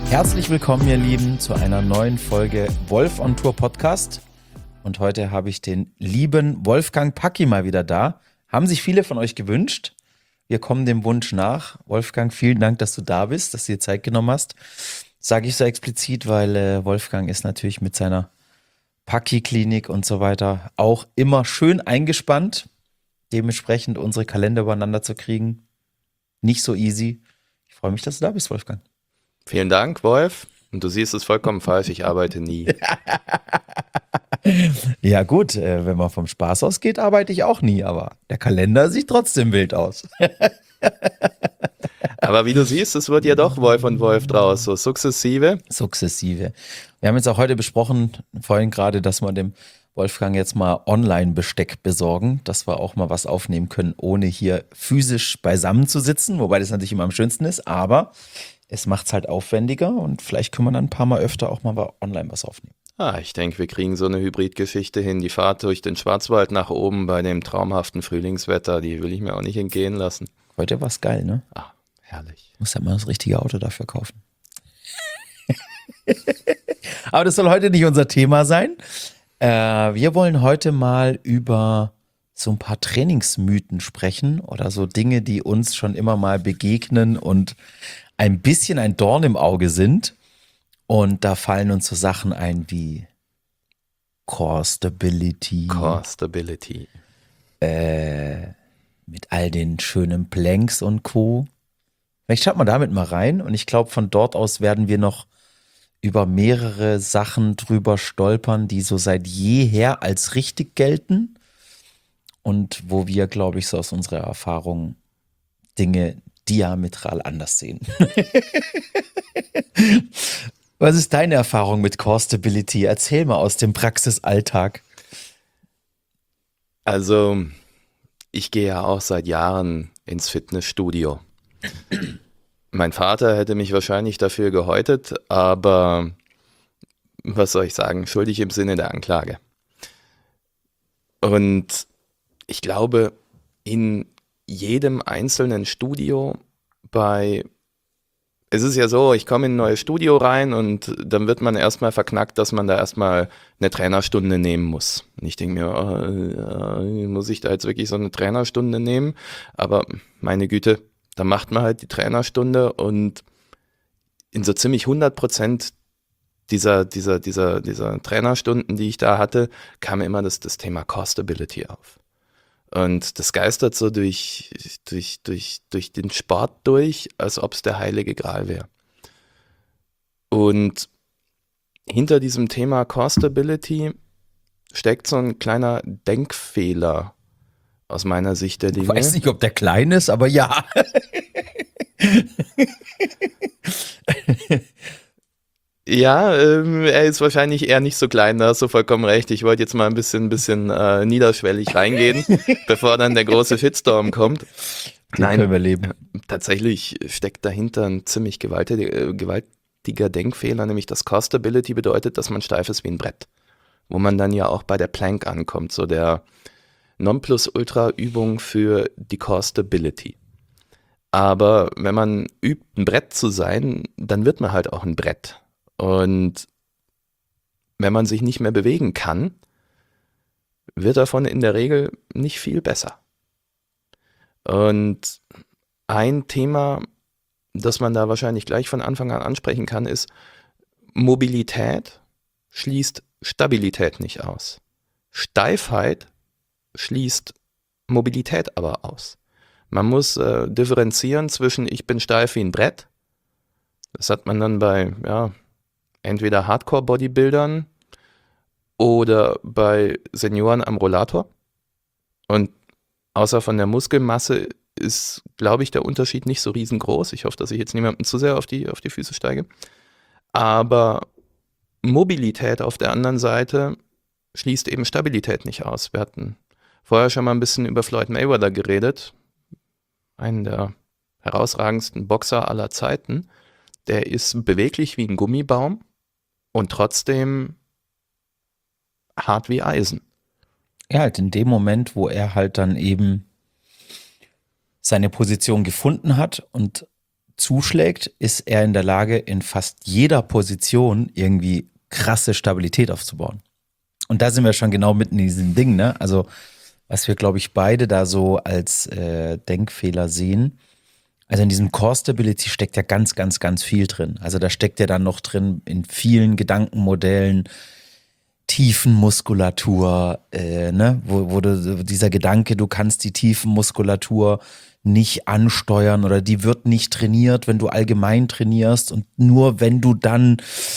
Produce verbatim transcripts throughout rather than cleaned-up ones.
Herzlich willkommen, ihr Lieben, zu einer neuen Folge Wolf on Tour Podcast. Und heute habe ich den lieben Wolfgang Packi mal wieder da. Haben sich viele von euch gewünscht. Wir kommen dem Wunsch nach. Wolfgang, vielen Dank, dass du da bist, dass du dir Zeit genommen hast. Sage ich so explizit, weil äh, Wolfgang ist natürlich mit seiner Packi-Klinik und so weiter auch immer schön eingespannt. Dementsprechend unsere Kalender übereinander zu kriegen, nicht so easy. Ich freue mich, dass du da bist, Wolfgang. Vielen Dank, Wolf. Und du siehst es vollkommen falsch, ich arbeite nie. Ja gut, äh, wenn man vom Spaß ausgeht, arbeite ich auch nie, aber der Kalender sieht trotzdem wild aus. Aber wie du siehst, es wird ja doch Wolf und Wolf draus, so sukzessive. Sukzessive. Wir haben jetzt auch heute besprochen, vorhin gerade, dass wir dem Wolfgang jetzt mal Online-Besteck besorgen, dass wir auch mal was aufnehmen können, ohne hier physisch beisammen zu sitzen, wobei das natürlich immer am schönsten ist, aber es macht es halt aufwendiger und vielleicht können wir dann ein paar Mal öfter auch mal online was aufnehmen. Ah, ich denke, wir kriegen so eine Hybridgeschichte hin. Die Fahrt durch den Schwarzwald nach oben bei dem traumhaften Frühlingswetter, die will ich mir auch nicht entgehen lassen. Heute war es geil, ne? Ah, herrlich. Muss ja mal das richtige Auto dafür kaufen. Aber das soll heute nicht unser Thema sein. Äh, wir wollen heute mal über so ein paar Trainingsmythen sprechen oder so Dinge, die uns schon immer mal begegnen und ein bisschen ein Dorn im Auge sind. Und da fallen uns so Sachen ein wie Core Stability. Core Stability. Äh, mit all den schönen Planks und Co. Vielleicht schaut man damit mal rein und ich glaube, von dort aus werden wir noch über mehrere Sachen drüber stolpern, die so seit jeher als richtig gelten und wo wir, glaube ich, so aus unserer Erfahrung Dinge diametral anders sehen. Was ist deine Erfahrung mit Core Stability? Erzähl mal aus dem Praxisalltag. Also, ich gehe ja auch seit Jahren ins Fitnessstudio. Mein Vater hätte mich wahrscheinlich dafür gehäutet, aber was soll ich sagen, schuldig im Sinne der Anklage. Und ich glaube, in jedem einzelnen Studio bei, es ist ja so, ich komme in ein neues Studio rein und dann wird man erstmal verknackt, dass man da erstmal eine Trainerstunde nehmen muss. Und ich denke mir, oh, äh, muss ich da jetzt wirklich so eine Trainerstunde nehmen? Aber meine Güte, da macht man halt die Trainerstunde und in so ziemlich hundert Prozent dieser, dieser, dieser, dieser Trainerstunden, die ich da hatte, kam immer das, das Thema Core Stability auf. Und das geistert so durch, durch, durch, durch den Sport durch, als ob es der heilige Gral wäre. Und hinter diesem Thema Core Stability steckt so ein kleiner Denkfehler aus meiner Sicht der Dinge. Ich weiß nicht, ob der klein ist, aber ja. Ja, ähm, er ist wahrscheinlich eher nicht so klein, da hast du vollkommen recht. Ich wollte jetzt mal ein bisschen, ein bisschen äh, niederschwellig reingehen, bevor dann der große Shitstorm kommt. Den Nein, können wir leben. Tatsächlich steckt dahinter ein ziemlich gewaltiger, gewaltiger Denkfehler, nämlich dass Core Stability bedeutet, dass man steif ist wie ein Brett. Wo man dann ja auch bei der Plank ankommt, so der Nonplusultra-Übung für die Core Stability. Aber wenn man übt, ein Brett zu sein, dann wird man halt auch ein Brett. Und wenn man sich nicht mehr bewegen kann, wird davon in der Regel nicht viel besser. Und ein Thema, das man da wahrscheinlich gleich von Anfang an ansprechen kann, ist, Mobilität schließt Stabilität nicht aus. Steifheit schließt Mobilität aber aus. Man muss äh, differenzieren zwischen ich bin steif wie ein Brett. Das hat man dann bei, ja, entweder Hardcore-Bodybuildern oder bei Senioren am Rollator. Und außer von der Muskelmasse ist, glaube ich, der Unterschied nicht so riesengroß. Ich hoffe, dass ich jetzt niemandem zu sehr auf die, auf die Füße steige. Aber Mobilität auf der anderen Seite schließt eben Stabilität nicht aus. Wir hatten vorher schon mal ein bisschen über Floyd Mayweather geredet, einen der herausragendsten Boxer aller Zeiten. Der ist beweglich wie ein Gummibaum und trotzdem hart wie Eisen. Ja, halt in dem Moment, wo er halt dann eben seine Position gefunden hat und zuschlägt, ist er in der Lage, in fast jeder Position irgendwie krasse Stabilität aufzubauen. Und da sind wir schon genau mitten in diesem Ding, ne? Also, was wir, glaube ich, beide da so als äh, Denkfehler sehen. Also in diesem Core Stability steckt ja ganz, ganz, ganz viel drin. Also da steckt ja dann noch drin in vielen Gedankenmodellen, Tiefenmuskulatur, äh, ne? wo, wo du, dieser Gedanke, du kannst die Tiefenmuskulatur nicht ansteuern oder die wird nicht trainiert, wenn du allgemein trainierst und nur wenn du dann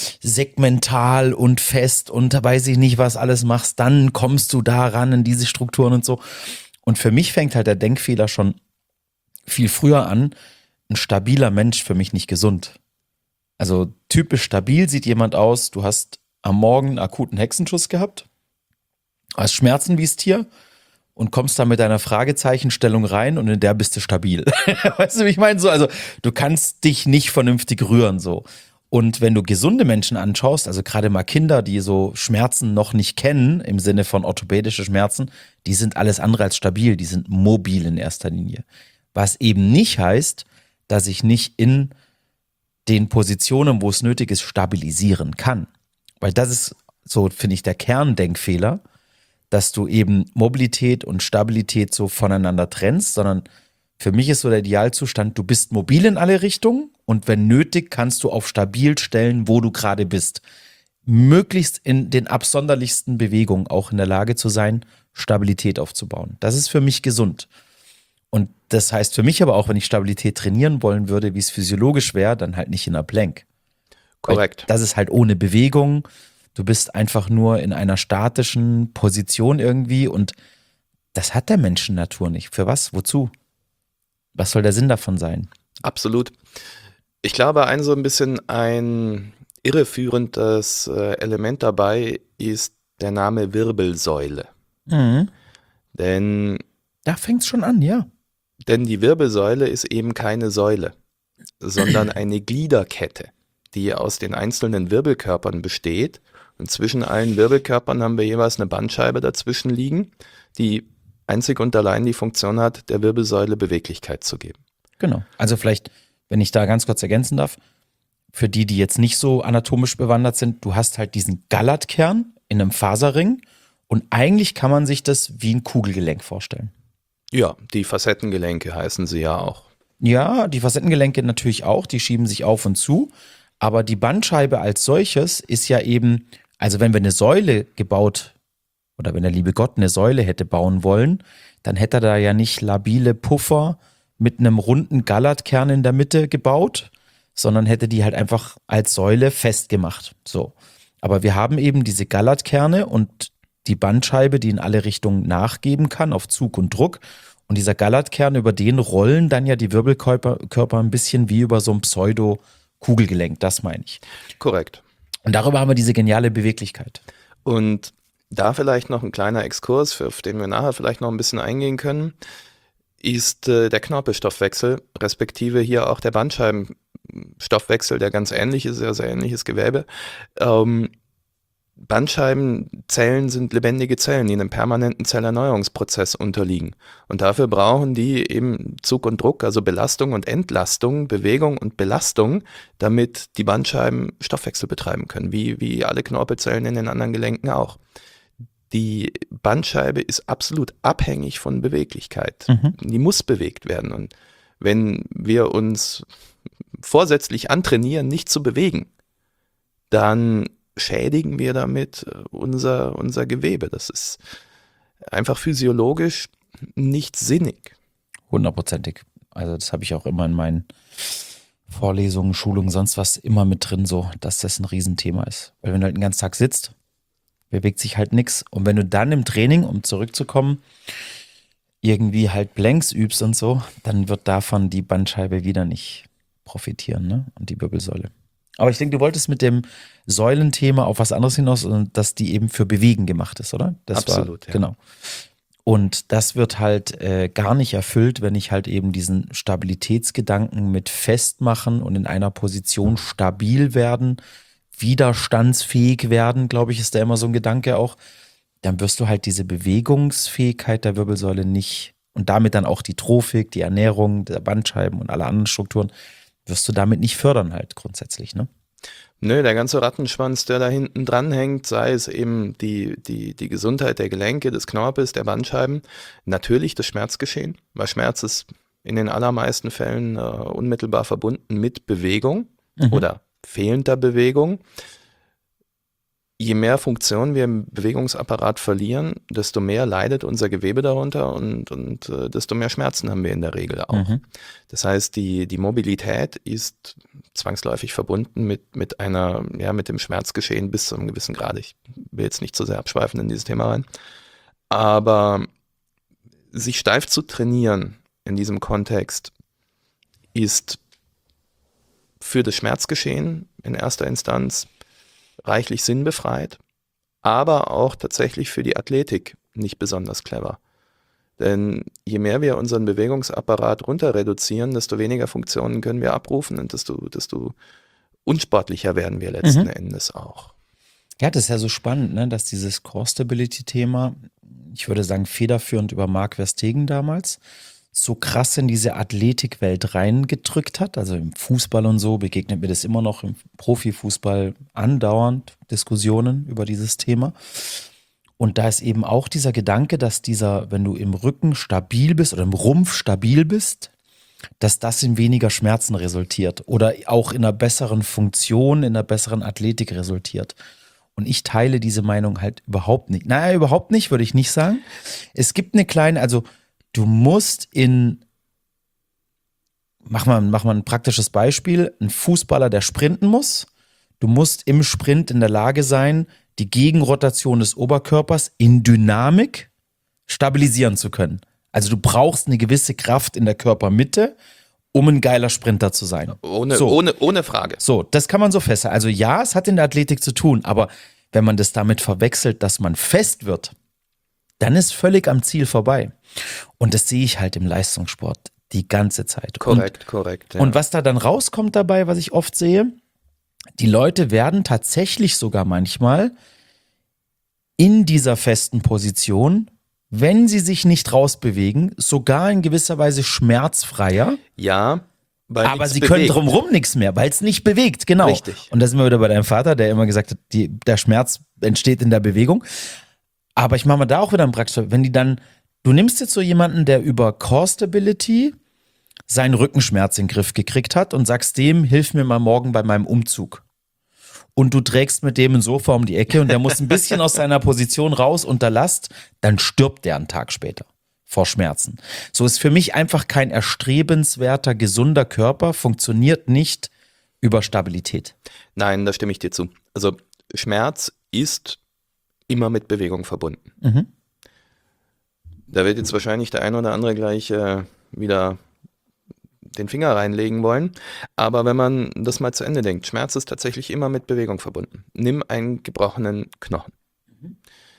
segmental und fest und weiß ich nicht was alles machst, dann kommst du da ran in diese Strukturen und so. Und für mich fängt halt der Denkfehler schon viel früher an. Ein stabiler Mensch für mich nicht gesund. Also typisch stabil sieht jemand aus, du hast am Morgen einen akuten Hexenschuss gehabt, hast Schmerzen wie das Tier und kommst da mit deiner Fragezeichenstellung rein und in der bist du stabil. Weißt du, wie ich meine? So, also du kannst dich nicht vernünftig rühren so. Und wenn du gesunde Menschen anschaust, also gerade mal Kinder, die so Schmerzen noch nicht kennen, im Sinne von orthopädische Schmerzen, die sind alles andere als stabil, die sind mobil in erster Linie. Was eben nicht heißt, dass ich nicht in den Positionen, wo es nötig ist, stabilisieren kann. Weil das ist so, finde ich, der Kerndenkfehler, dass du eben Mobilität und Stabilität so voneinander trennst, sondern für mich ist so der Idealzustand, du bist mobil in alle Richtungen und wenn nötig, kannst du auf stabil stellen, wo du gerade bist. Möglichst in den absonderlichsten Bewegungen auch in der Lage zu sein, Stabilität aufzubauen. Das ist für mich gesund. Und das heißt für mich aber auch, wenn ich Stabilität trainieren wollen würde, wie es physiologisch wäre, dann halt nicht in einer Plank. Korrekt. Weil das ist halt ohne Bewegung. Du bist einfach nur in einer statischen Position irgendwie und das hat der Menschennatur nicht. Für was? Wozu? Was soll der Sinn davon sein? Absolut. Ich glaube, ein so ein bisschen ein irreführendes äh, Element dabei ist der Name Wirbelsäule. Mhm. Denn, Da fängt es schon an, ja. denn die Wirbelsäule ist eben keine Säule, sondern eine Gliederkette, die aus den einzelnen Wirbelkörpern besteht. Und zwischen allen Wirbelkörpern haben wir jeweils eine Bandscheibe dazwischen liegen, die einzig und allein die Funktion hat, der Wirbelsäule Beweglichkeit zu geben. Genau. Also vielleicht, wenn ich da ganz kurz ergänzen darf, für die, die jetzt nicht so anatomisch bewandert sind, du hast halt diesen Gallertkern in einem Faserring und eigentlich kann man sich das wie ein Kugelgelenk vorstellen. Ja, die Facettengelenke heißen sie ja auch. Ja, die Facettengelenke natürlich auch, die schieben sich auf und zu, aber die Bandscheibe als solches ist ja eben, also wenn wir eine Säule gebaut oder wenn der liebe Gott eine Säule hätte bauen wollen, dann hätte er da ja nicht labile Puffer mit einem runden Gallertkern in der Mitte gebaut, sondern hätte die halt einfach als Säule festgemacht. So. Aber wir haben eben diese Gallertkerne und die Bandscheibe, die in alle Richtungen nachgeben kann auf Zug und Druck. Und dieser Gallertkern, über den rollen dann ja die Wirbelkörper Körper ein bisschen wie über so ein Pseudo-Kugelgelenk, das meine ich. Korrekt. Und darüber haben wir diese geniale Beweglichkeit. Und da vielleicht noch ein kleiner Exkurs, für, auf den wir nachher vielleicht noch ein bisschen eingehen können, ist äh, der Knorpelstoffwechsel, respektive hier auch der Bandscheibenstoffwechsel, der ganz ähnlich ist, sehr, sehr ähnliches Gewebe. Ähm, Bandscheibenzellen sind lebendige Zellen, die einem permanenten Zellerneuerungsprozess unterliegen. Und dafür brauchen die eben Zug und Druck, also Belastung und Entlastung, Bewegung und Belastung, damit die Bandscheiben Stoffwechsel betreiben können, wie, wie alle Knorpelzellen in den anderen Gelenken auch. Die Bandscheibe ist absolut abhängig von Beweglichkeit. Mhm. Die muss bewegt werden. Und wenn wir uns vorsätzlich antrainieren, nicht zu bewegen, dann schädigen wir damit unser, unser Gewebe. Das ist einfach physiologisch nicht sinnig. Hundertprozentig. Also das habe ich auch immer in meinen Vorlesungen, Schulungen, sonst was immer mit drin, so, dass das ein Riesenthema ist. Weil wenn du halt den ganzen Tag sitzt, bewegt sich halt nichts. Und wenn du dann im Training, um zurückzukommen, irgendwie halt Blanks übst und so, dann wird davon die Bandscheibe wieder nicht profitieren, ne? Und die Wirbelsäule. Aber ich denke, du wolltest mit dem Säulenthema auf was anderes hinaus, und dass die eben für Bewegen gemacht ist, oder? Das Absolut, war, ja. Genau. Und das wird halt äh, gar nicht erfüllt, wenn ich halt eben diesen Stabilitätsgedanken mit festmachen und in einer Position stabil werden, widerstandsfähig werden, glaube ich, ist da immer so ein Gedanke auch. Dann wirst du halt diese Bewegungsfähigkeit der Wirbelsäule nicht und damit dann auch die Trophik, die Ernährung der Bandscheiben und alle anderen Strukturen, wirst du damit nicht fördern halt grundsätzlich, ne? Nö, der ganze Rattenschwanz, der da hinten dran hängt, sei es eben die, die, die Gesundheit der Gelenke, des Knorpels, der Bandscheiben, natürlich das Schmerzgeschehen, weil Schmerz ist in den allermeisten Fällen äh, unmittelbar verbunden mit Bewegung Mhm. oder fehlender Bewegung. Je mehr Funktion wir im Bewegungsapparat verlieren, desto mehr leidet unser Gewebe darunter und, und äh, desto mehr Schmerzen haben wir in der Regel auch. Mhm. Das heißt, die, die Mobilität ist zwangsläufig verbunden mit, mit einer, ja, mit dem Schmerzgeschehen bis zu einem gewissen Grad. Ich will jetzt nicht zu sehr abschweifen in dieses Thema rein. Aber sich steif zu trainieren in diesem Kontext ist für das Schmerzgeschehen in erster Instanz reichlich sinnbefreit, aber auch tatsächlich für die Athletik nicht besonders clever. Denn je mehr wir unseren Bewegungsapparat runter reduzieren, desto weniger Funktionen können wir abrufen und desto, desto unsportlicher werden wir letzten Mhm. Endes auch. Ja, das ist ja so spannend, ne, dass dieses Core-Stability-Thema, ich würde sagen federführend über Marc Verstegen damals, so krass in diese Athletikwelt reingedrückt hat. Also im Fußball und so begegnet mir das immer noch im Profifußball andauernd, Diskussionen über dieses Thema. Und da ist eben auch dieser Gedanke, dass dieser, wenn du im Rücken stabil bist oder im Rumpf stabil bist, dass das in weniger Schmerzen resultiert oder auch in einer besseren Funktion, in einer besseren Athletik resultiert. Und ich teile diese Meinung halt überhaupt nicht. Naja, überhaupt nicht, würde ich nicht sagen. Es gibt eine kleine, also du musst in, mach mal, mach mal ein praktisches Beispiel, ein Fußballer, der sprinten muss, du musst im Sprint in der Lage sein, die Gegenrotation des Oberkörpers in Dynamik stabilisieren zu können. Also du brauchst eine gewisse Kraft in der Körpermitte, um ein geiler Sprinter zu sein. Ohne, So. ohne, ohne Frage. So, das kann man so festhalten. Also ja, es hat in der Athletik zu tun, aber wenn man das damit verwechselt, dass man fest wird, dann ist völlig am Ziel vorbei. Und das sehe ich halt im Leistungssport die ganze Zeit. Korrekt, korrekt. Und, Ja. und was da dann rauskommt dabei, was ich oft sehe, die Leute werden tatsächlich sogar manchmal in dieser festen Position, wenn sie sich nicht rausbewegen, sogar in gewisser Weise schmerzfreier. Ja, weil Aber nichts sie können bewegt. drumherum nichts mehr, weil es nicht bewegt, genau. Richtig. Und da sind wir wieder bei deinem Vater, der immer gesagt hat, die, der Schmerz entsteht in der Bewegung. Aber ich mache mal da auch wieder einen Praxis. Wenn die dann, du nimmst jetzt so jemanden, der über Core Stability seinen Rückenschmerz in den Griff gekriegt hat und sagst dem, hilf mir mal morgen bei meinem Umzug. Und du trägst mit dem ein Sofa um die Ecke und der muss ein bisschen aus seiner Position raus unter Last, dann stirbt der einen Tag später vor Schmerzen. So ist für mich einfach kein erstrebenswerter, gesunder Körper, funktioniert nicht über Stabilität. Nein, da stimme ich dir zu. Also Schmerz ist immer mit Bewegung verbunden. Mhm. Da wird jetzt wahrscheinlich der ein oder andere gleich äh, wieder den Finger reinlegen wollen. Aber wenn man das mal zu Ende denkt, Schmerz ist tatsächlich immer mit Bewegung verbunden. Nimm einen gebrochenen Knochen. Mhm.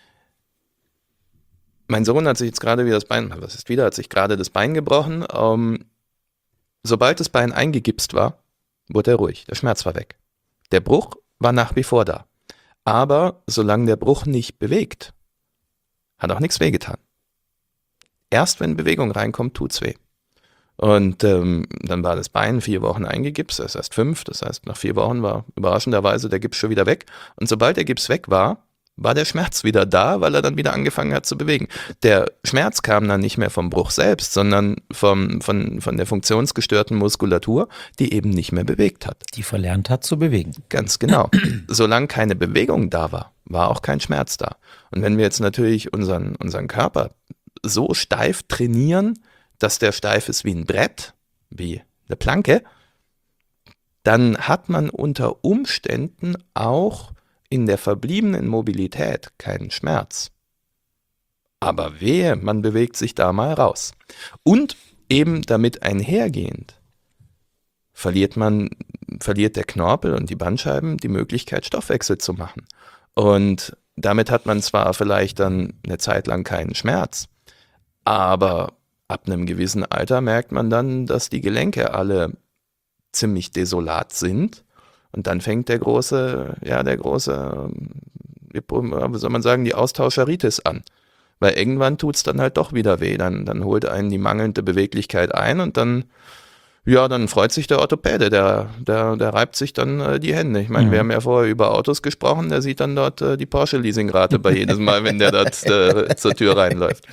Mein Sohn hat sich jetzt gerade wieder das Bein, was ist wieder, hat sich gerade das Bein gebrochen. Ähm, sobald das Bein eingegipst war, wurde er ruhig. Der Schmerz war weg. Der Bruch war nach wie vor da. Aber solange der Bruch nicht bewegt, hat auch nichts wehgetan. Erst wenn Bewegung reinkommt, tut's weh. Und ähm, dann war das Bein vier Wochen eingegipst, das heißt fünf, das heißt nach vier Wochen war überraschenderweise der Gips schon wieder weg. Und sobald der Gips weg war, war der Schmerz wieder da, weil er dann wieder angefangen hat zu bewegen. Der Schmerz kam dann nicht mehr vom Bruch selbst, sondern vom, von, von der funktionsgestörten Muskulatur, die eben nicht mehr bewegt hat. Die verlernt hat zu bewegen. Ganz genau. Solange keine Bewegung da war, war auch kein Schmerz da. Und wenn wir jetzt natürlich unseren, unseren Körper so steif trainieren, dass der steif ist wie ein Brett, wie eine Planke, dann hat man unter Umständen auch in der verbliebenen Mobilität keinen Schmerz. Aber wehe, man bewegt sich da mal raus. Und eben damit einhergehend verliert man, verliert der Knorpel und die Bandscheiben die Möglichkeit, Stoffwechsel zu machen. Und damit hat man zwar vielleicht dann eine Zeit lang keinen Schmerz, aber ab einem gewissen Alter merkt man dann, dass die Gelenke alle ziemlich desolat sind. Und dann fängt der große, ja, der große, wie soll man sagen, die Austauscheritis an. Weil irgendwann tut es dann halt doch wieder weh. Dann, dann holt einen die mangelnde Beweglichkeit ein und dann Ja, dann freut sich der Orthopäde, der, der, der reibt sich dann äh, die Hände. Ich meine, Mhm. wir haben ja vorher über Autos gesprochen, der sieht dann dort äh, die Porsche-Leasingrate bei jedes Mal, wenn der dort äh, zur Tür reinläuft.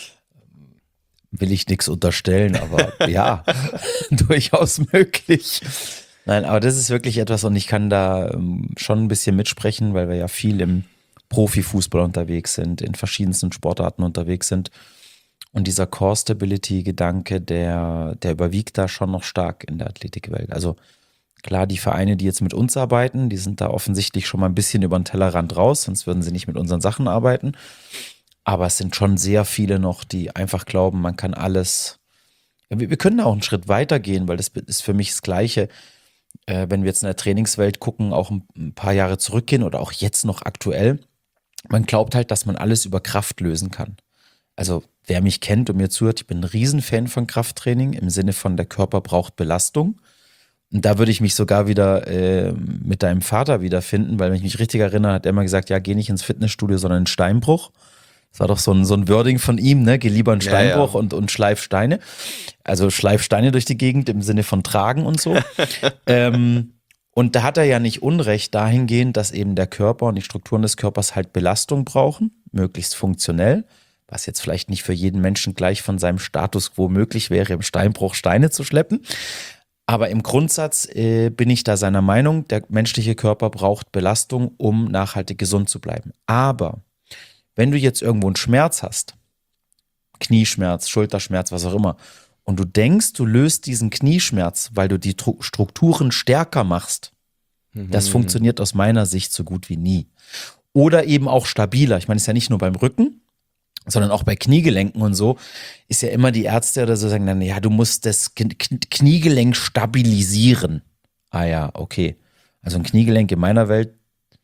Will ich nichts unterstellen, aber ja, durchaus möglich. Nein, aber das ist wirklich etwas und ich kann da ähm, schon ein bisschen mitsprechen, weil wir ja viel im Profifußball unterwegs sind, in verschiedensten Sportarten unterwegs sind. Und dieser Core-Stability-Gedanke, der, der überwiegt da schon noch stark in der Athletikwelt. Also klar, die Vereine, die jetzt mit uns arbeiten, die sind da offensichtlich schon mal ein bisschen über den Tellerrand raus, sonst würden sie nicht mit unseren Sachen arbeiten. Aber es sind schon sehr viele noch, die einfach glauben, man kann alles. Wir, wir können auch einen Schritt weiter gehen, weil das ist für mich das Gleiche, äh, wenn wir jetzt in der Trainingswelt gucken, auch ein, ein paar Jahre zurückgehen oder auch jetzt noch aktuell. Man glaubt halt, dass man alles über Kraft lösen kann. Also wer mich kennt und mir zuhört, ich bin ein Riesenfan von Krafttraining im Sinne von der Körper braucht Belastung. Und da würde ich mich sogar wieder äh, mit deinem Vater wiederfinden, weil wenn ich mich richtig erinnere, hat er immer gesagt, ja, geh nicht ins Fitnessstudio, sondern in Steinbruch. Das war doch so ein, so ein Wording von ihm, ne? Geh lieber in Steinbruch Ja, ja. Und, und schleif Steine. Also schleif Steine durch die Gegend im Sinne von tragen und so. ähm, und da hat er ja nicht Unrecht dahingehend, dass eben der Körper und die Strukturen des Körpers halt Belastung brauchen, möglichst funktionell. Was jetzt vielleicht nicht für jeden Menschen gleich von seinem Status quo möglich wäre, im Steinbruch Steine zu schleppen. Aber im Grundsatz äh, bin ich da seiner Meinung, der menschliche Körper braucht Belastung, um nachhaltig gesund zu bleiben. Aber wenn du jetzt irgendwo einen Schmerz hast, Knieschmerz, Schulterschmerz, was auch immer, und du denkst, du löst diesen Knieschmerz, weil du die Tru- Strukturen stärker machst, Mhm. das funktioniert aus meiner Sicht so gut wie nie. Oder eben auch stabiler. Ich meine, es ist ja nicht nur beim Rücken, sondern auch bei Kniegelenken und so, ist ja immer die Ärzte oder so sagen dann, ja, du musst das Kn- Kn- Kniegelenk stabilisieren. Ah ja, okay. Also ein Kniegelenk in meiner Welt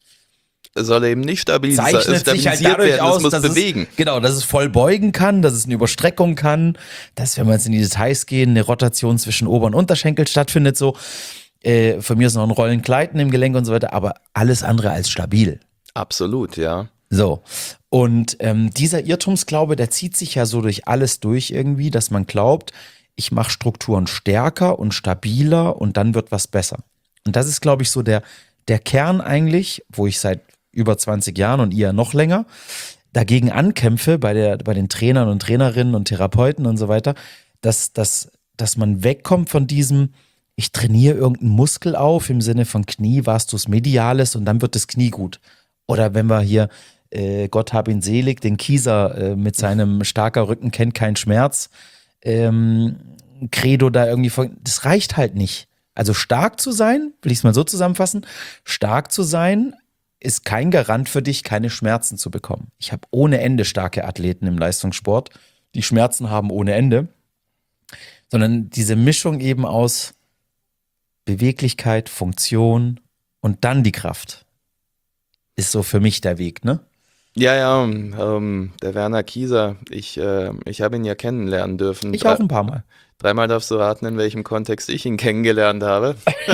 Soll eben nicht stabilisiert, zeichnet sich halt dadurch werden, aus, es muss dass bewegen. es, genau, dass es voll beugen kann, dass es eine Überstreckung kann, dass, wenn wir jetzt in die Details gehen, eine Rotation zwischen Ober- und Unterschenkel stattfindet, so. Äh, von mir ist noch ein Rollengleiten im Gelenk und so weiter, aber alles andere als stabil. Absolut, ja. So, und ähm, dieser Irrtumsglaube, der zieht sich ja so durch alles durch irgendwie, dass man glaubt, ich mache Strukturen stärker und stabiler und dann wird was besser. Und das ist, glaube ich, so der, der Kern eigentlich, wo ich seit über zwanzig Jahren und ihr noch länger dagegen ankämpfe bei, der, bei den Trainern und Trainerinnen und Therapeuten und so weiter, dass, dass, dass man wegkommt von diesem, ich trainiere irgendeinen Muskel auf, im Sinne von Knie, Vastus medialis und dann wird das Knie gut. Oder wenn wir hier, äh, Gott hab ihn selig, den Kieser äh, mit seinem starker Rücken kennt keinen Schmerz, ähm, Credo da irgendwie, vor, das reicht halt nicht. Also stark zu sein, will ich es mal so zusammenfassen, stark zu sein ist kein Garant für dich, keine Schmerzen zu bekommen. Ich habe ohne Ende starke Athleten im Leistungssport, die Schmerzen haben ohne Ende, sondern diese Mischung eben aus Beweglichkeit, Funktion und dann die Kraft ist so für mich der Weg, ne? Ja, ja, ähm, der Werner Kieser, ich, äh, ich habe ihn ja kennenlernen dürfen. Ich Drei- auch ein paar Mal. Dreimal darfst du raten, in welchem Kontext ich ihn kennengelernt habe.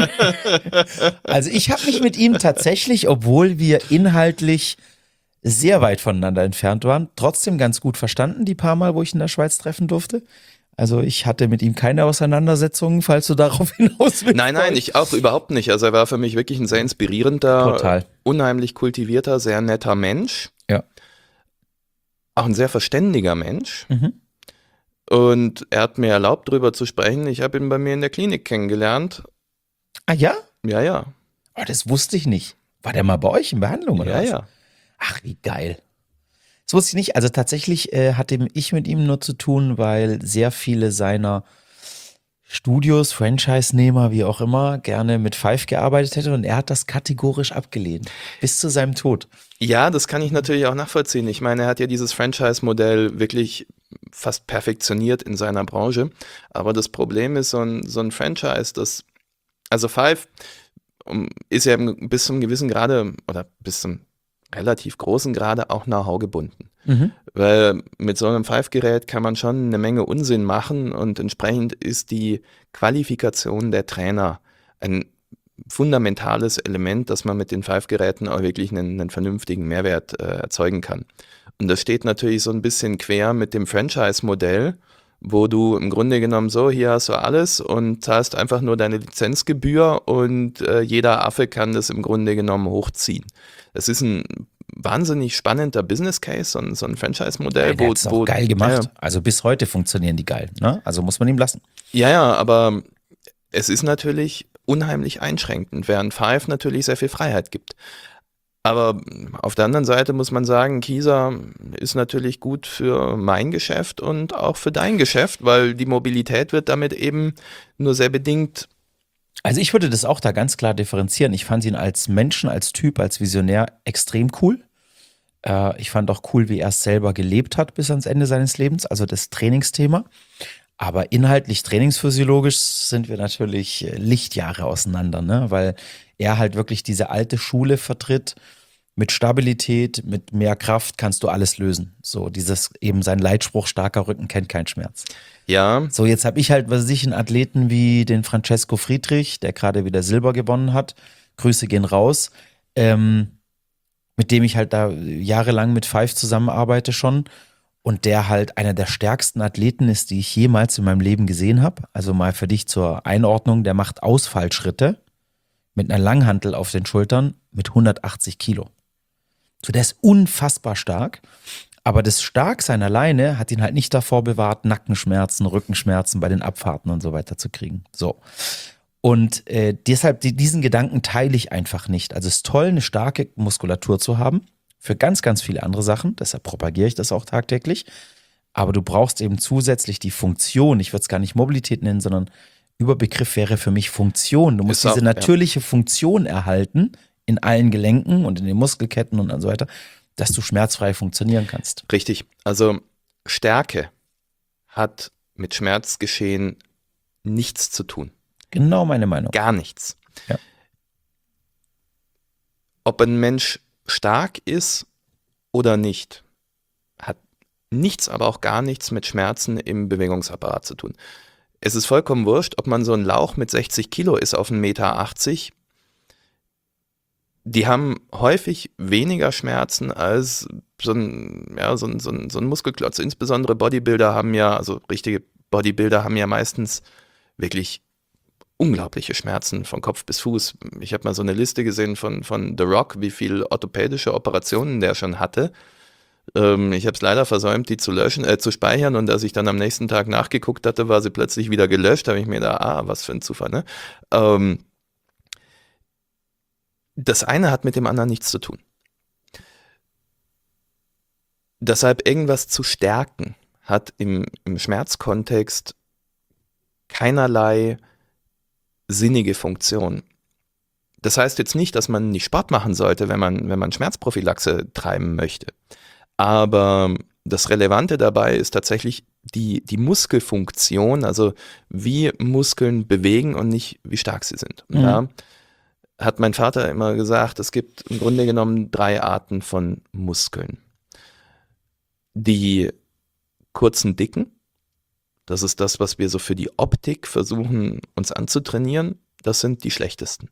Also ich habe mich mit ihm tatsächlich, obwohl wir inhaltlich sehr weit voneinander entfernt waren, trotzdem ganz gut verstanden, die paar Mal, wo ich in der Schweiz treffen durfte. Also ich hatte mit ihm keine Auseinandersetzungen, falls du darauf hinaus willst. Nein, nein, ich auch überhaupt nicht. Also er war für mich wirklich ein sehr inspirierender, Total. unheimlich kultivierter, sehr netter Mensch. Ja. Auch ein sehr verständiger Mensch. Mhm. Und er hat mir erlaubt, darüber zu sprechen. Ich habe ihn bei mir in der Klinik kennengelernt. Ah ja? Ja, ja. Oh, das wusste ich nicht. War der mal bei euch in Behandlung oder Ja, was? ja. Ach, wie geil. Das wusste ich nicht. Also tatsächlich äh, hatte ich mit ihm nur zu tun, weil sehr viele seiner Studios, Franchise-Nehmer, wie auch immer, gerne mit Five gearbeitet hätte und er hat das kategorisch abgelehnt. Bis zu seinem Tod. Ja, das kann ich natürlich auch nachvollziehen. Ich meine, er hat ja dieses Franchise-Modell wirklich fast perfektioniert in seiner Branche. Aber das Problem ist, so ein, so ein Franchise, das, also Five um, ist ja bis zum gewissen Grade oder bis zum relativ großen Grade auch Know-how gebunden. Mhm. Weil mit so einem Five-Gerät kann man schon eine Menge Unsinn machen und entsprechend ist die Qualifikation der Trainer ein fundamentales Element, dass man mit den Five-Geräten auch wirklich einen, einen vernünftigen Mehrwert äh, erzeugen kann. Und das steht natürlich so ein bisschen quer mit dem Franchise-Modell, wo du im Grunde genommen so, hier hast du alles und zahlst einfach nur deine Lizenzgebühr und äh, jeder Affe kann das im Grunde genommen hochziehen. Das ist ein wahnsinnig spannender Business Case, so ein, so ein Franchise-Modell. Ja, der hat's auch geil gemacht. Ja, Also bis heute funktionieren die geil. Ne? Also muss man ihm lassen. ja, ja, aber es ist natürlich unheimlich einschränkend, während Five natürlich sehr viel Freiheit gibt. Aber auf der anderen Seite muss man sagen, Kieser ist natürlich gut für mein Geschäft und auch für dein Geschäft, weil die Mobilität wird damit eben nur sehr bedingt. Also ich würde das auch da ganz klar differenzieren. Ich fand ihn als Menschen, als Typ, als Visionär extrem cool. Äh, ich fand auch cool, wie er es selber gelebt hat bis ans Ende seines Lebens, also das Trainingsthema. Aber inhaltlich, trainingsphysiologisch sind wir natürlich Lichtjahre auseinander, ne? Weil er halt wirklich diese alte Schule vertritt. Mit Stabilität, mit mehr Kraft kannst du alles lösen. So dieses eben sein Leitspruch, starker Rücken kennt keinen Schmerz. Ja, So, jetzt habe ich halt, was weiß ich, einen Athleten wie den Francesco Friedrich, der gerade wieder Silber gewonnen hat. Grüße gehen raus. Ähm, mit dem ich halt da jahrelang mit Five zusammenarbeite schon. Und der halt einer der stärksten Athleten ist, die ich jemals in meinem Leben gesehen habe. Also mal für dich zur Einordnung, der macht Ausfallschritte mit einer Langhantel auf den Schultern mit hundertachtzig Kilo. So, der ist unfassbar stark. Aber das Starksein alleine hat ihn halt nicht davor bewahrt, Nackenschmerzen, Rückenschmerzen bei den Abfahrten und so weiter zu kriegen. So. Und äh, deshalb, die, diesen Gedanken teile ich einfach nicht. Also es ist toll, eine starke Muskulatur zu haben, für ganz, ganz viele andere Sachen. Deshalb propagiere ich das auch tagtäglich. Aber du brauchst eben zusätzlich die Funktion. Ich würde es gar nicht Mobilität nennen, sondern Überbegriff wäre für mich Funktion. Du musst Ist auch, diese ja. natürliche Funktion erhalten in allen Gelenken und in den Muskelketten und so weiter, dass du schmerzfrei funktionieren kannst. Richtig. Also Stärke hat mit Schmerzgeschehen nichts zu tun. Genau meine Meinung. Gar nichts. Ja. Ob ein Mensch stark ist oder nicht, hat nichts, aber auch gar nichts mit Schmerzen im Bewegungsapparat zu tun. Es ist vollkommen wurscht, ob man so ein Lauch mit sechzig Kilo ist auf einen Meter achtzig. Die haben häufig weniger Schmerzen als so ein, ja, so ein, so ein, so ein Muskelklotz. Insbesondere Bodybuilder haben ja, also richtige Bodybuilder haben ja meistens wirklich unglaubliche Schmerzen von Kopf bis Fuß. Ich habe mal so eine Liste gesehen von, von The Rock, wie viele orthopädische Operationen der schon hatte. Ähm, ich habe es leider versäumt, die zu löschen, äh, zu speichern, und als ich dann am nächsten Tag nachgeguckt hatte, war sie plötzlich wieder gelöscht. Da habe ich mir gedacht, ah, was für ein Zufall, ne? Ähm, das eine hat mit dem anderen nichts zu tun. Deshalb irgendwas zu stärken hat im, im Schmerzkontext keinerlei sinnige Funktion. Das heißt jetzt nicht, dass man nicht Sport machen sollte, wenn man, wenn man Schmerzprophylaxe treiben möchte. Aber das Relevante dabei ist tatsächlich die, die Muskelfunktion, also wie Muskeln bewegen und nicht wie stark sie sind. Und Mhm. da hat mein Vater immer gesagt, es gibt im Grunde genommen drei Arten von Muskeln. Die kurzen, dicken, das ist das, was wir so für die Optik versuchen, uns anzutrainieren. Das sind die schlechtesten.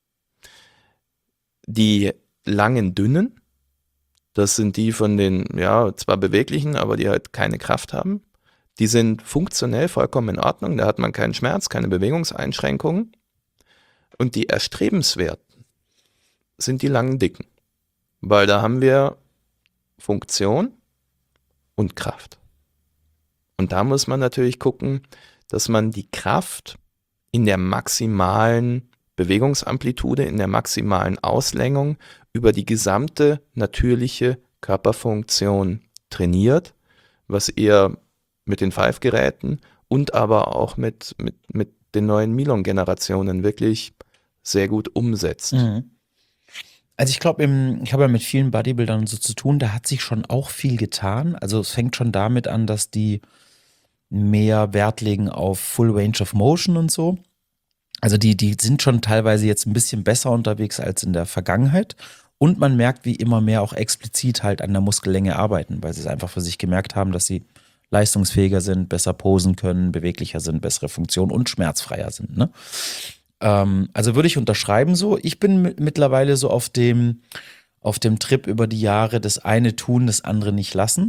Die langen, dünnen, das sind die von den, ja, zwar beweglichen, aber die halt keine Kraft haben. Die sind funktionell vollkommen in Ordnung. Da hat man keinen Schmerz, keine Bewegungseinschränkungen. Und die erstrebenswerten sind die langen, dicken. Weil da haben wir Funktion und Kraft. Und da muss man natürlich gucken, dass man die Kraft in der maximalen Bewegungsamplitude, in der maximalen Auslängung über die gesamte natürliche Körperfunktion trainiert, was ihr mit den Five-Geräten und aber auch mit, mit, mit den neuen Milon-Generationen wirklich sehr gut umsetzt. Mhm. Also ich glaube, ich habe ja mit vielen Bodybuildern so zu tun, da hat sich schon auch viel getan. Also es fängt schon damit an, dass die mehr Wert legen auf Full Range of Motion und so. Also die, die sind schon teilweise jetzt ein bisschen besser unterwegs als in der Vergangenheit. Und man merkt, wie immer mehr auch explizit halt an der Muskellänge arbeiten, weil sie es einfach für sich gemerkt haben, dass sie leistungsfähiger sind, besser posen können, beweglicher sind, bessere Funktion und schmerzfreier sind. Ne? Ähm, also würde ich unterschreiben so. Ich bin m- mittlerweile so auf dem, auf dem Trip über die Jahre, das eine tun, das andere nicht lassen.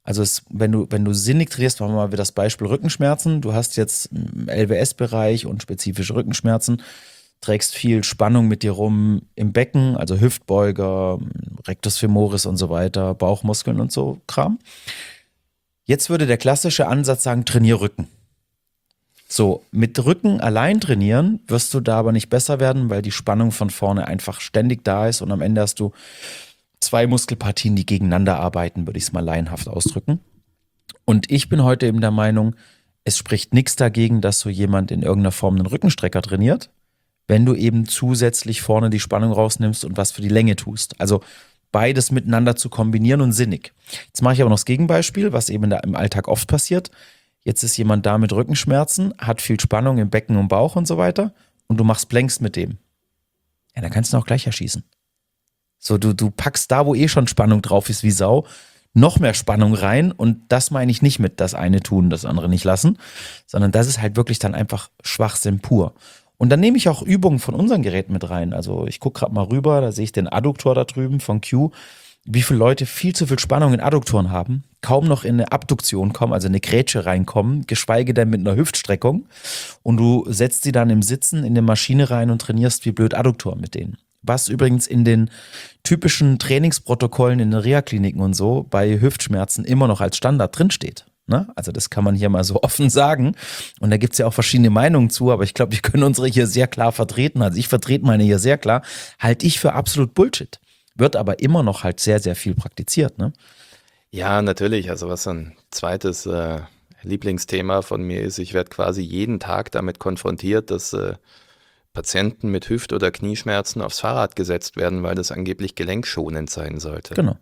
Also es, wenn du, wenn du sinnig trainierst, machen wir mal wieder das Beispiel Rückenschmerzen. Du hast jetzt im L W S-Bereich und spezifische Rückenschmerzen, trägst viel Spannung mit dir rum im Becken, also Hüftbeuger, Rectus femoris und so weiter, Bauchmuskeln und so Kram. Jetzt würde der klassische Ansatz sagen, trainier Rücken. So, mit Rücken allein trainieren wirst du da aber nicht besser werden, weil die Spannung von vorne einfach ständig da ist und am Ende hast du zwei Muskelpartien, die gegeneinander arbeiten, würde ich es mal laienhaft ausdrücken. Und ich bin heute eben der Meinung, es spricht nichts dagegen, dass so jemand in irgendeiner Form einen Rückenstrecker trainiert, wenn du eben zusätzlich vorne die Spannung rausnimmst und was für die Länge tust. Also beides miteinander zu kombinieren und sinnig. Jetzt mache ich aber noch das Gegenbeispiel, was eben da im Alltag oft passiert. Jetzt ist jemand da mit Rückenschmerzen, hat viel Spannung im Becken und Bauch und so weiter und du machst Planks mit dem. Ja, dann kannst du ihn auch gleich erschießen. So, du, du packst da, wo eh schon Spannung drauf ist wie Sau, noch mehr Spannung rein und das meine ich nicht mit das eine tun, das andere nicht lassen, sondern das ist halt wirklich dann einfach Schwachsinn pur. Und dann nehme ich auch Übungen von unseren Geräten mit rein. Also ich gucke gerade mal rüber, da sehe ich den Adduktor da drüben von Q, wie viele Leute viel zu viel Spannung in Adduktoren haben, kaum noch in eine Abduktion kommen, also eine Grätsche reinkommen, geschweige denn mit einer Hüftstreckung. Und du setzt sie dann im Sitzen in eine Maschine rein und trainierst wie blöd Adduktoren mit denen. Was übrigens in den typischen Trainingsprotokollen in den Reha-Kliniken und so bei Hüftschmerzen immer noch als Standard drinsteht. Ne? Also das kann man hier mal so offen sagen. Und da gibt es ja auch verschiedene Meinungen zu, aber ich glaube, wir können unsere hier sehr klar vertreten. Also ich vertrete meine hier sehr klar. Halte ich für absolut Bullshit. Wird aber immer noch halt sehr, sehr viel praktiziert. Ne? Ja, natürlich. Also was ein zweites äh, Lieblingsthema von mir ist, ich werde quasi jeden Tag damit konfrontiert, dass äh, Patienten mit Hüft- oder Knieschmerzen aufs Fahrrad gesetzt werden, weil das angeblich gelenkschonend sein sollte. Genau.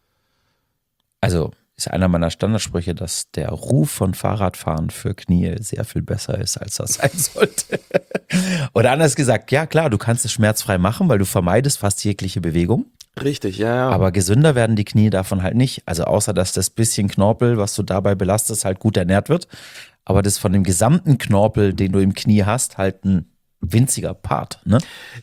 Also ist einer meiner Standardsprüche, dass der Ruf von Fahrradfahren für Knie sehr viel besser ist, als das sein sollte. Oder anders gesagt, ja klar, du kannst es schmerzfrei machen, weil du vermeidest fast jegliche Bewegung. Richtig, ja, ja. Aber gesünder werden die Knie davon halt nicht. Also außer, dass das bisschen Knorpel, was du dabei belastest, halt gut ernährt wird. Aber das von dem gesamten Knorpel, den du im Knie hast, halt ein winziger Part, ne?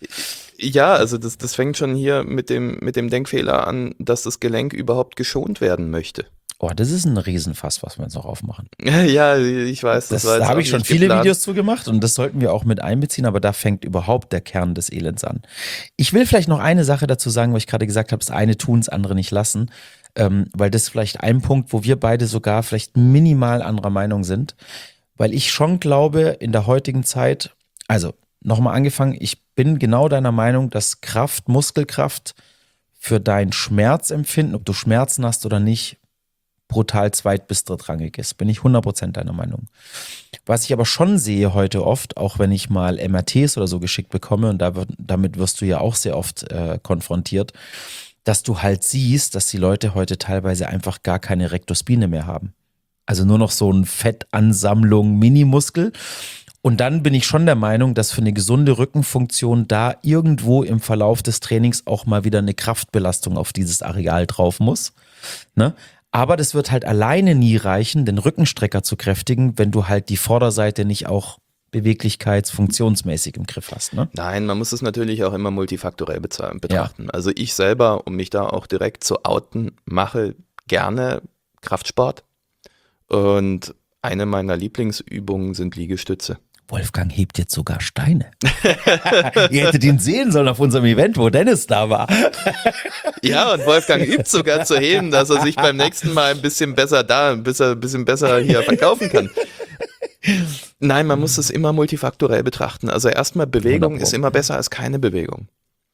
Ja, also das, das fängt schon hier mit dem, mit dem Denkfehler an, dass das Gelenk überhaupt geschont werden möchte. Oh, das ist ein Riesenfass, was wir jetzt noch aufmachen. Ja, ich weiß. Das, Das, war jetzt da habe auch ich schon nicht viele geplant. Videos zu gemacht und das sollten wir auch mit einbeziehen, aber da fängt überhaupt der Kern des Elends an. Ich will vielleicht noch eine Sache dazu sagen, weil ich gerade gesagt habe, das eine tun, das andere nicht lassen, ähm, weil das ist vielleicht ein Punkt, wo wir beide sogar vielleicht minimal anderer Meinung sind, weil ich schon glaube, in der heutigen Zeit, also nochmal angefangen, ich bin genau deiner Meinung, dass Kraft, Muskelkraft für dein Schmerzempfinden, ob du Schmerzen hast oder nicht, brutal zweit- bis drittrangig ist. Bin ich hundert Prozent deiner Meinung. Was ich aber schon sehe heute oft, auch wenn ich mal M R Ts oder so geschickt bekomme, und da wird, damit wirst du ja auch sehr oft äh, konfrontiert, dass du halt siehst, dass die Leute heute teilweise einfach gar keine Rektospine mehr haben. Also nur noch so eine Fettansammlung Minimuskel. Und dann bin ich schon der Meinung, dass für eine gesunde Rückenfunktion da irgendwo im Verlauf des Trainings auch mal wieder eine Kraftbelastung auf dieses Areal drauf muss. Ne? Aber das wird halt alleine nie reichen, den Rückenstrecker zu kräftigen, wenn du halt die Vorderseite nicht auch beweglichkeitsfunktionsmäßig im Griff hast. Ne? Nein, man muss es natürlich auch immer multifaktorell bezahlen, betrachten. Ja. Also ich selber, um mich da auch direkt zu outen, mache gerne Kraftsport. Und eine meiner Lieblingsübungen sind Liegestütze. Wolfgang hebt jetzt sogar Steine. Ihr hättet ihn sehen sollen auf unserem Event, wo Dennis da war. Ja, und Wolfgang übt sogar zu heben, dass er sich beim nächsten Mal ein bisschen besser da, ein bisschen, ein bisschen besser hier verkaufen kann. Nein, man muss es immer multifaktorell betrachten. Also erstmal, Bewegung ist immer besser als keine Bewegung.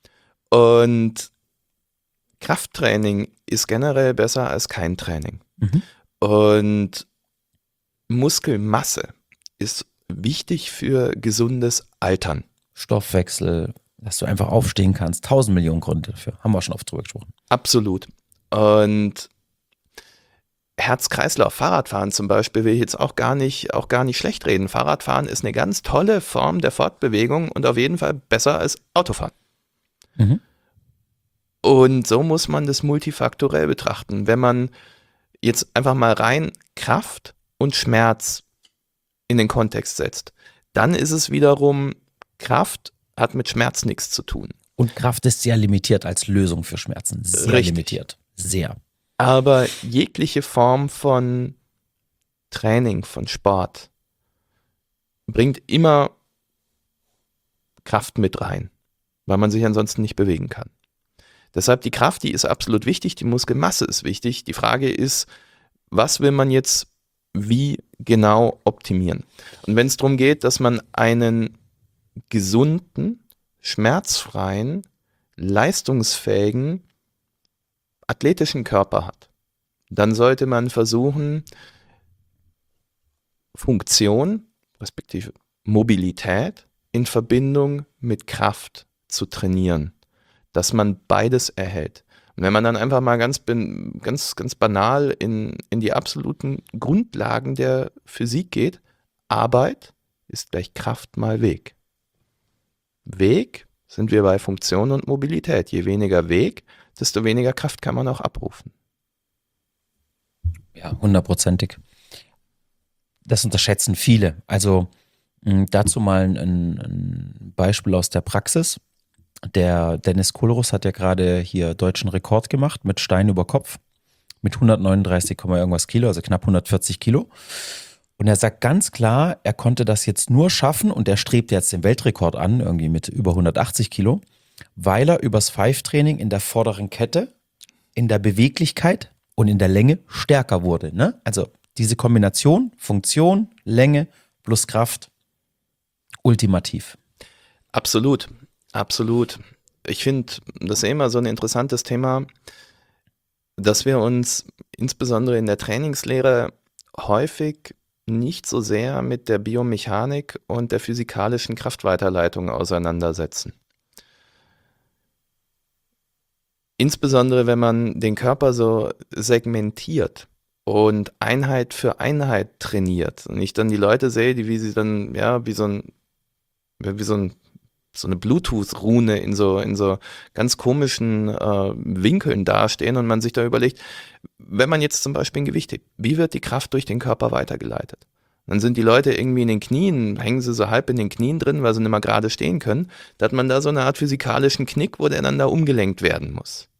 Und Krafttraining ist generell besser als kein Training. Mhm. Und Muskelmasse ist wichtig für gesundes Altern. Stoffwechsel, dass du einfach aufstehen kannst. Tausend Millionen Gründe dafür. Haben wir schon oft drüber gesprochen. Absolut. Und Herz-Kreislauf, Fahrradfahren zum Beispiel, will ich jetzt auch gar nicht, auch gar nicht schlecht reden. Fahrradfahren ist eine ganz tolle Form der Fortbewegung und auf jeden Fall besser als Autofahren. Mhm. Und so muss man das multifaktorell betrachten. Wenn man jetzt einfach mal rein Kraft und Schmerz in den Kontext setzt, dann ist es wiederum, Kraft hat mit Schmerz nichts zu tun. Und Kraft ist sehr limitiert als Lösung für Schmerzen. Sehr Richtig. limitiert. Sehr. Aber jegliche Form von Training, von Sport bringt immer Kraft mit rein, weil man sich ansonsten nicht bewegen kann. Deshalb die Kraft, die ist absolut wichtig, die Muskelmasse ist wichtig. Die Frage ist, was will man jetzt wie genau optimieren? Und wenn es darum geht, dass man einen gesunden, schmerzfreien, leistungsfähigen, athletischen Körper hat, dann sollte man versuchen, Funktion, respektive Mobilität in Verbindung mit Kraft zu trainieren, dass man beides erhält. Und wenn man dann einfach mal ganz, ganz, ganz banal in, in die absoluten Grundlagen der Physik geht, Arbeit ist gleich Kraft mal Weg. Weg sind wir bei Funktion und Mobilität. Je weniger Weg, desto weniger Kraft kann man auch abrufen. Ja, hundertprozentig. Das unterschätzen viele. Also mh, dazu mal ein, ein Beispiel aus der Praxis. Der Dennis Kohlruss hat ja gerade hier deutschen Rekord gemacht mit Stein über Kopf mit hundertneununddreißig, irgendwas Kilo, also knapp hundertvierzig Kilo. Und er sagt ganz klar, er konnte das jetzt nur schaffen und er strebt jetzt den Weltrekord an, irgendwie mit über hundertachtzig Kilo, weil er übers Five-Training in der vorderen Kette, in der Beweglichkeit und in der Länge stärker wurde. Ne? Also diese Kombination, Funktion, Länge plus Kraft, ultimativ. Absolut, absolut. Ich finde das ist immer so ein interessantes Thema, dass wir uns insbesondere in der Trainingslehre häufig nicht so sehr mit der Biomechanik und der physikalischen Kraftweiterleitung auseinandersetzen. Insbesondere wenn man den Körper so segmentiert und Einheit für Einheit trainiert und ich dann die Leute sehe, die wie sie dann, ja, wie so ein, wie so ein so eine Bluetooth-Rune in so, in so ganz komischen äh, Winkeln dastehen und man sich da überlegt, wenn man jetzt zum Beispiel ein Gewicht hebt, wie wird die Kraft durch den Körper weitergeleitet? Dann sind die Leute irgendwie in den Knien, hängen sie so halb in den Knien drin, weil sie nicht mehr gerade stehen können. Da hat man da so eine Art physikalischen Knick, wo der dann da umgelenkt werden muss.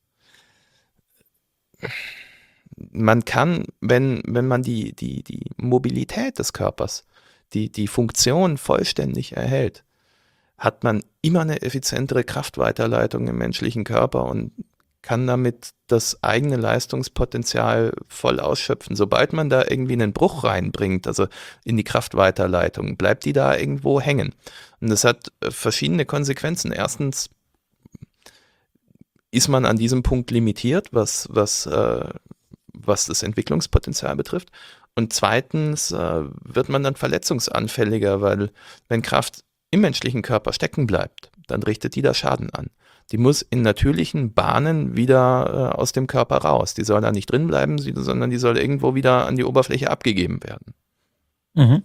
Man kann, wenn, wenn man die, die, die Mobilität des Körpers, die, die Funktion vollständig erhält, hat man immer eine effizientere Kraftweiterleitung im menschlichen Körper und kann damit das eigene Leistungspotenzial voll ausschöpfen. Sobald man da irgendwie einen Bruch reinbringt, also in die Kraftweiterleitung, bleibt die da irgendwo hängen. Und das hat verschiedene Konsequenzen. Erstens ist man an diesem Punkt limitiert, was, was, äh, was das Entwicklungspotenzial betrifft. Und zweitens äh, wird man dann verletzungsanfälliger, weil wenn Kraft im menschlichen Körper stecken bleibt, dann richtet die da Schaden an. Die muss in natürlichen Bahnen wieder äh, aus dem Körper raus. Die soll da nicht drin bleiben, sondern die soll irgendwo wieder an die Oberfläche abgegeben werden. Mhm.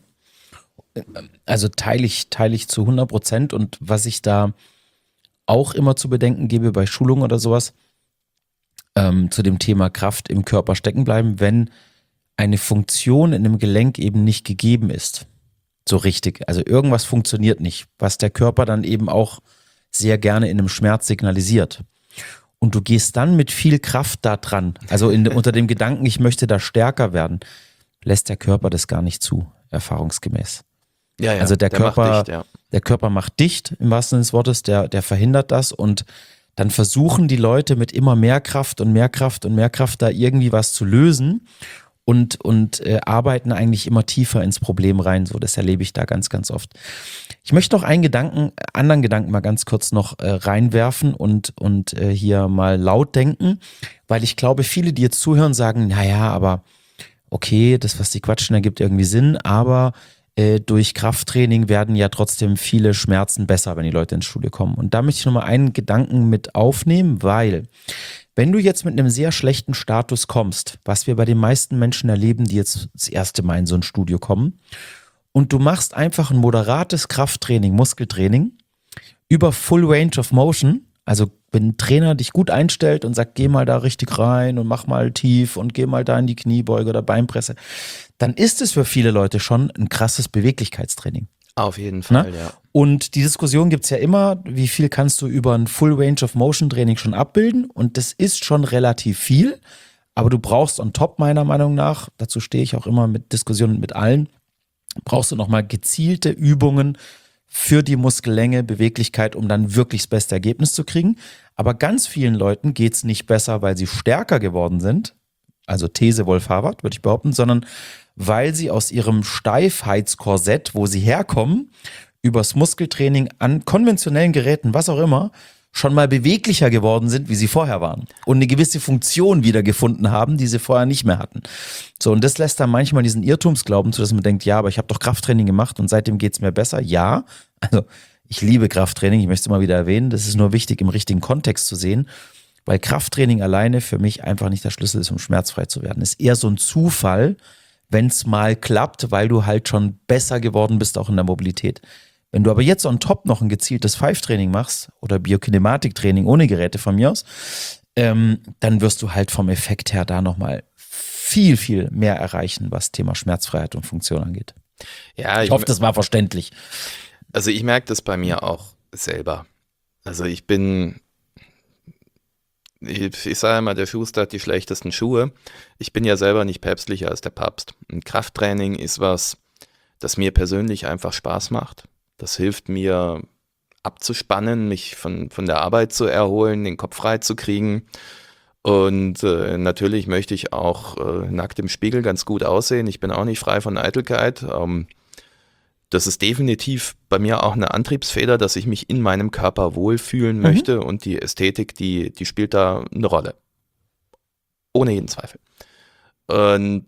Also teile ich, teile ich zu hundert Prozent und was ich da auch immer zu bedenken gebe bei Schulungen oder sowas, ähm, zu dem Thema Kraft im Körper stecken bleiben, wenn eine Funktion in einem Gelenk eben nicht gegeben ist. So richtig. Also irgendwas funktioniert nicht, was der Körper dann eben auch sehr gerne in einem Schmerz signalisiert. Und du gehst dann mit viel Kraft da dran, also in, unter dem Gedanken, ich möchte da stärker werden, lässt der Körper das gar nicht zu, erfahrungsgemäß. Ja, ja, also der, der Körper, macht dicht, ja. der Körper macht dicht, im wahrsten Sinne des Wortes, der, der verhindert das und dann versuchen die Leute mit immer mehr Kraft und mehr Kraft und mehr Kraft da irgendwie was zu lösen. Und, und äh, arbeiten eigentlich immer tiefer ins Problem rein. So, das erlebe ich da ganz, ganz oft. Ich möchte noch einen Gedanken, anderen Gedanken mal ganz kurz noch äh, reinwerfen und, und äh, hier mal laut denken, weil ich glaube, viele, die jetzt zuhören, sagen, naja, aber okay, das, was die quatschen, ergibt irgendwie Sinn, aber äh, durch Krafttraining werden ja trotzdem viele Schmerzen besser, wenn die Leute ins Studio kommen. Und da möchte ich nochmal einen Gedanken mit aufnehmen, weil wenn du jetzt mit einem sehr schlechten Status kommst, was wir bei den meisten Menschen erleben, die jetzt das erste Mal in so ein Studio kommen, und du machst einfach ein moderates Krafttraining, Muskeltraining über Full Range of Motion, also wenn ein Trainer dich gut einstellt und sagt, geh mal da richtig rein und mach mal tief und geh mal da in die Kniebeuge oder Beinpresse, dann ist es für viele Leute schon ein krasses Beweglichkeitstraining. Auf jeden Fall, Na? ja. Und die Diskussion gibt es ja immer, wie viel kannst du über ein Full Range of Motion Training schon abbilden? Und das ist schon relativ viel, Aber du brauchst on top meiner Meinung nach, dazu stehe ich auch immer mit Diskussionen mit allen, brauchst du nochmal gezielte Übungen für die Muskellänge, Beweglichkeit, um dann wirklich das beste Ergebnis zu kriegen. Aber ganz vielen Leuten geht es nicht besser, weil sie stärker geworden sind, also These Wolf-Harvard, würde ich behaupten, sondern weil sie aus ihrem Steifheitskorsett, wo sie herkommen, übers Muskeltraining an konventionellen Geräten, was auch immer, schon mal beweglicher geworden sind, wie sie vorher waren. Und eine gewisse Funktion wiedergefunden haben, die sie vorher nicht mehr hatten. So, und das lässt dann manchmal diesen Irrtumsglauben zu, dass man denkt, ja, aber ich habe doch Krafttraining gemacht und seitdem geht es mir besser. Ja, also ich liebe Krafttraining, ich möchte es immer wieder erwähnen. Das ist nur wichtig, im richtigen Kontext zu sehen, weil Krafttraining alleine für mich einfach nicht der Schlüssel ist, um schmerzfrei zu werden. Ist eher so ein Zufall, wenn es mal klappt, weil du halt schon besser geworden bist, auch in der Mobilität. Wenn du aber jetzt on top noch ein gezieltes Five-Training machst oder Biokinematik-Training ohne Geräte von mir aus, ähm, dann wirst du halt vom Effekt her da nochmal viel, viel mehr erreichen, was Thema Schmerzfreiheit und Funktion angeht. Ja, ich, ich hoffe, das war verständlich. Also ich merke das bei mir auch selber. Also ich bin, ich, ich sage immer, der Schuster hat die schlechtesten Schuhe. Ich bin ja selber nicht päpstlicher als der Papst. Ein Krafttraining ist was, das mir persönlich einfach Spaß macht. Das hilft mir abzuspannen, mich von, von der Arbeit zu erholen, den Kopf frei zu kriegen. Und äh, natürlich möchte ich auch äh, nackt im Spiegel ganz gut aussehen. Ich bin auch nicht frei von Eitelkeit. Ähm, das ist definitiv bei mir auch eine Antriebsfeder, dass ich mich in meinem Körper wohlfühlen mhm. möchte. Und die Ästhetik, die, die spielt da eine Rolle. Ohne jeden Zweifel. Und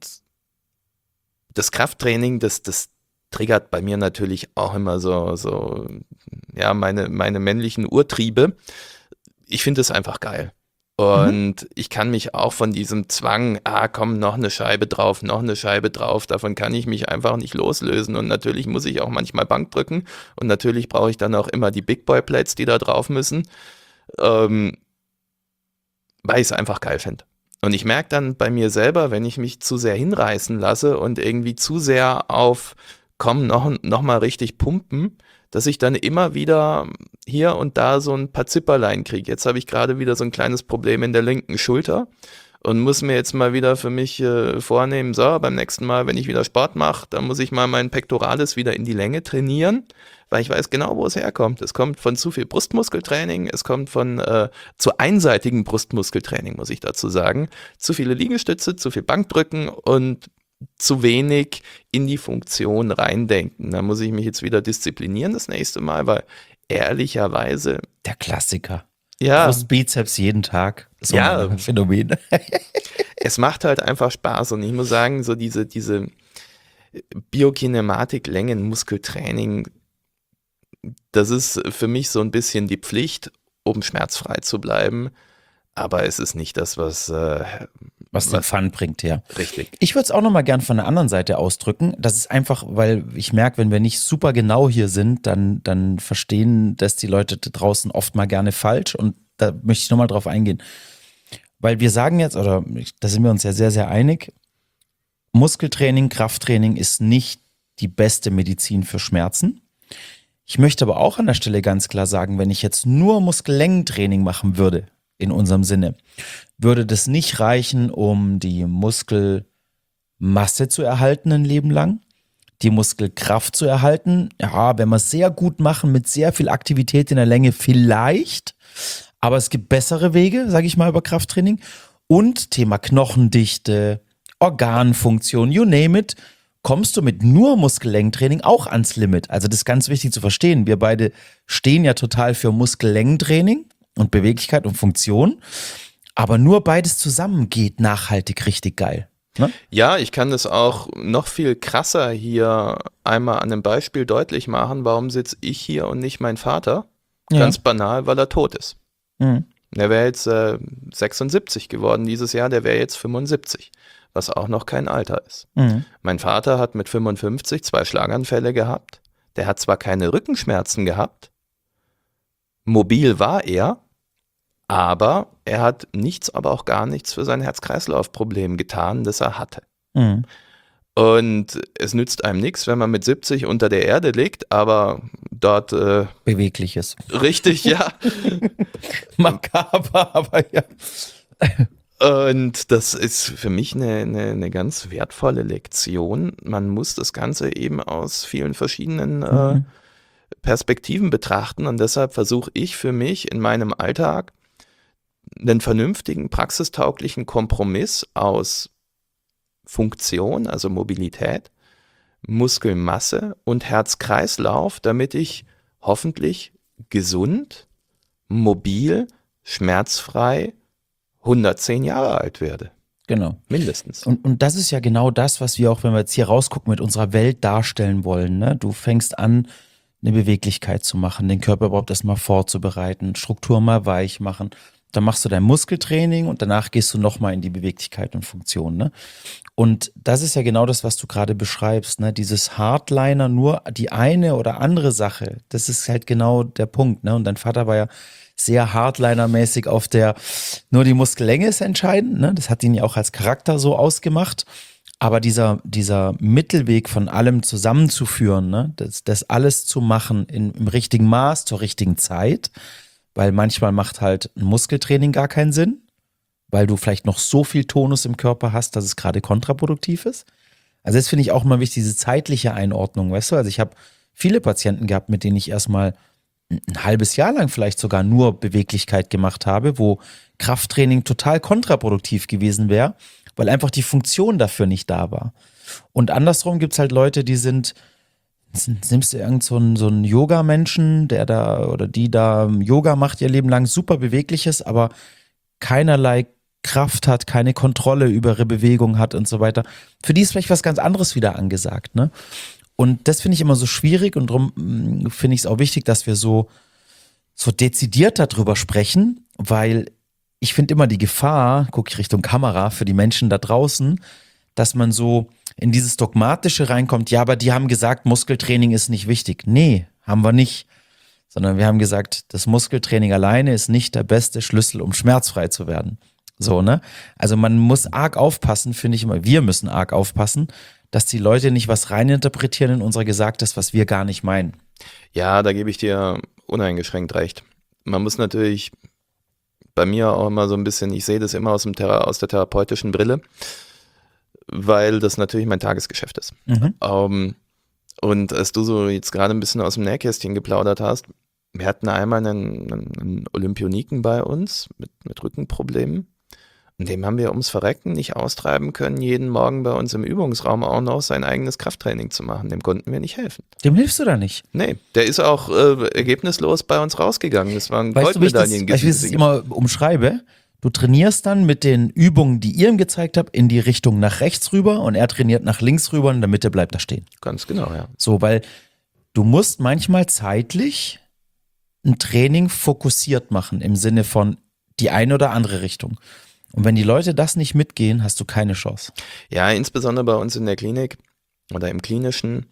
das Krafttraining, das, das triggert bei mir natürlich auch immer so, so ja, meine, meine männlichen Urtriebe. Ich finde es einfach geil. Und mhm. ich kann mich auch von diesem Zwang, ah komm, noch eine Scheibe drauf, noch eine Scheibe drauf, davon kann ich mich einfach nicht loslösen. Und natürlich muss ich auch manchmal Bank drücken. Und natürlich brauche ich dann auch immer die Big Boy Plates, die da drauf müssen. Ähm, weil ich es einfach geil finde. Und ich merke dann bei mir selber, wenn ich mich zu sehr hinreißen lasse und irgendwie zu sehr auf komm, noch, noch mal richtig pumpen, dass ich dann immer wieder hier und da so ein paar Zipperlein kriege. Jetzt habe ich gerade wieder so ein kleines Problem in der linken Schulter und muss mir jetzt mal wieder für mich äh, vornehmen, so, beim nächsten Mal, wenn ich wieder Sport mache, dann muss ich mal meinen Pectoralis wieder in die Länge trainieren, weil ich weiß genau, wo es herkommt. Es kommt von zu viel Brustmuskeltraining, es kommt von äh, zu einseitigem Brustmuskeltraining, muss ich dazu sagen. Zu viele Liegestütze, zu viel Bankdrücken und zu wenig in die Funktion reindenken. Da muss ich mich jetzt wieder disziplinieren das nächste Mal, weil ehrlicherweise... Der Klassiker. Ja. Brust, Bizeps jeden Tag. So ja. ein Phänomen. Es macht halt einfach Spaß und ich muss sagen, so diese, diese Biokinematik, Längen, Muskeltraining, das ist für mich so ein bisschen die Pflicht, um schmerzfrei zu bleiben. Aber es ist nicht das, was... Äh, Was den Fun bringt, ja. Richtig. Ich würde es auch nochmal gern von der anderen Seite ausdrücken. Das ist einfach, weil ich merke, wenn wir nicht super genau hier sind, dann, dann verstehen das die Leute da draußen oft mal gerne falsch. Und da möchte ich nochmal drauf eingehen. Weil wir sagen jetzt, oder da sind wir uns ja sehr, sehr einig, Muskeltraining, Krafttraining ist nicht die beste Medizin für Schmerzen. Ich möchte aber auch an der Stelle ganz klar sagen, wenn ich jetzt nur Muskellängentraining machen würde, in unserem Sinne, würde das nicht reichen, um die Muskelmasse zu erhalten ein Leben lang, die Muskelkraft zu erhalten. Ja, wenn wir es sehr gut machen, mit sehr viel Aktivität in der Länge vielleicht, aber es gibt bessere Wege, sage ich mal, über Krafttraining. Und Thema Knochendichte, Organfunktion, you name it, kommst du mit nur Muskellängentraining auch ans Limit. Also das ist ganz wichtig zu verstehen. Wir beide stehen ja total für Muskellängentraining und Beweglichkeit und Funktion. Aber nur beides zusammen geht nachhaltig richtig geil. Ne? Ja, ich kann das auch noch viel krasser hier einmal an einem Beispiel deutlich machen. Warum sitze ich hier und nicht mein Vater? Ja. Ganz banal, weil er tot ist. Mhm. Der wäre jetzt äh, sechsundsiebzig geworden dieses Jahr, der wäre jetzt fünfundsiebzig, was auch noch kein Alter ist. Mhm. Mein Vater hat mit fünfundfünfzig zwei Schlaganfälle gehabt. Der hat zwar keine Rückenschmerzen gehabt, mobil war er, aber er hat nichts, aber auch gar nichts für sein Herz-Kreislauf-Problem getan, das er hatte. Mhm. Und es nützt einem nichts, wenn man mit siebzig unter der Erde liegt, aber dort... Äh, Bewegliches. Richtig, ja. Makaber, aber ja. Und das ist für mich eine, eine, eine ganz wertvolle Lektion. Man muss das Ganze eben aus vielen verschiedenen äh, Mhm. Perspektiven betrachten und deshalb versuche ich für mich in meinem Alltag einen vernünftigen, praxistauglichen Kompromiss aus Funktion, also Mobilität, Muskelmasse und Herz-Kreislauf, damit ich hoffentlich gesund, mobil, schmerzfrei hundertzehn Jahre alt werde. Genau. Mindestens. Und, und das ist ja genau das, was wir auch, wenn wir jetzt hier rausgucken, mit unserer Welt darstellen wollen. Ne? Du fängst an, eine Beweglichkeit zu machen, den Körper überhaupt erstmal vorzubereiten, Struktur mal weich machen. Dann machst du dein Muskeltraining und danach gehst du nochmal in die Beweglichkeit und Funktion. Ne? Und das ist ja genau das, was du gerade beschreibst. Ne? Dieses Hardliner, nur die eine oder andere Sache, das ist halt genau der Punkt. Ne? Und dein Vater war ja sehr Hardliner-mäßig auf der, nur die Muskellänge ist entscheidend. Ne? Das hat ihn ja auch als Charakter so ausgemacht. Aber dieser, dieser Mittelweg von allem zusammenzuführen, ne? das, das alles zu machen in, im richtigen Maß, zur richtigen Zeit, weil manchmal macht halt ein Muskeltraining gar keinen Sinn, weil du vielleicht noch so viel Tonus im Körper hast, dass es gerade kontraproduktiv ist. Also das finde ich auch mal wichtig, diese zeitliche Einordnung, weißt du? Also ich habe viele Patienten gehabt, mit denen ich erstmal ein halbes Jahr lang vielleicht sogar nur Beweglichkeit gemacht habe, wo Krafttraining total kontraproduktiv gewesen wäre, weil einfach die Funktion dafür nicht da war. Und andersrum gibt es halt Leute, die sind, nimmst du irgend so einen, so einen Yoga-Menschen, der da oder die da Yoga macht ihr Leben lang, super beweglich ist, aber keinerlei Kraft hat, keine Kontrolle über ihre Bewegung hat und so weiter. Für die ist vielleicht was ganz anderes wieder angesagt, ne? Und das finde ich immer so schwierig und darum finde ich es auch wichtig, dass wir so, so dezidiert darüber sprechen, weil ich finde immer die Gefahr, gucke ich Richtung Kamera, für die Menschen da draußen, dass man so in dieses Dogmatische reinkommt, ja, aber die haben gesagt, Muskeltraining ist nicht wichtig. Nee, haben wir nicht. Sondern wir haben gesagt, das Muskeltraining alleine ist nicht der beste Schlüssel, um schmerzfrei zu werden. So, ne? Also man muss arg aufpassen, finde ich immer, wir müssen arg aufpassen, dass die Leute nicht was reininterpretieren in unser Gesagtes, was wir gar nicht meinen. Ja, da gebe ich dir uneingeschränkt recht. Man muss natürlich bei mir auch immer so ein bisschen, ich sehe das immer aus, dem Thera- aus der therapeutischen Brille, weil das natürlich mein Tagesgeschäft ist. Mhm. Ähm, und als du so jetzt gerade ein bisschen aus dem Nähkästchen geplaudert hast, wir hatten einmal einen, einen, einen Olympioniken bei uns mit, mit Rückenproblemen. Und dem haben wir ums Verrecken nicht austreiben können, jeden Morgen bei uns im Übungsraum auch noch sein eigenes Krafttraining zu machen. Dem konnten wir nicht helfen. Dem hilfst du da nicht. Nee, der ist auch äh, ergebnislos bei uns rausgegangen. Das waren Weißt du, wie ich das, Goldmedaillen weißt du, wie ich das immer umschreibe? Du trainierst dann mit den Übungen, die ihr ihm gezeigt habt, in die Richtung nach rechts rüber und er trainiert nach links rüber und in der Mitte bleibt er stehen. Ganz genau, ja. So, weil du musst manchmal zeitlich ein Training fokussiert machen im Sinne von die eine oder andere Richtung. Und wenn die Leute das nicht mitgehen, hast du keine Chance. Ja, insbesondere bei uns in der Klinik oder im Klinischen.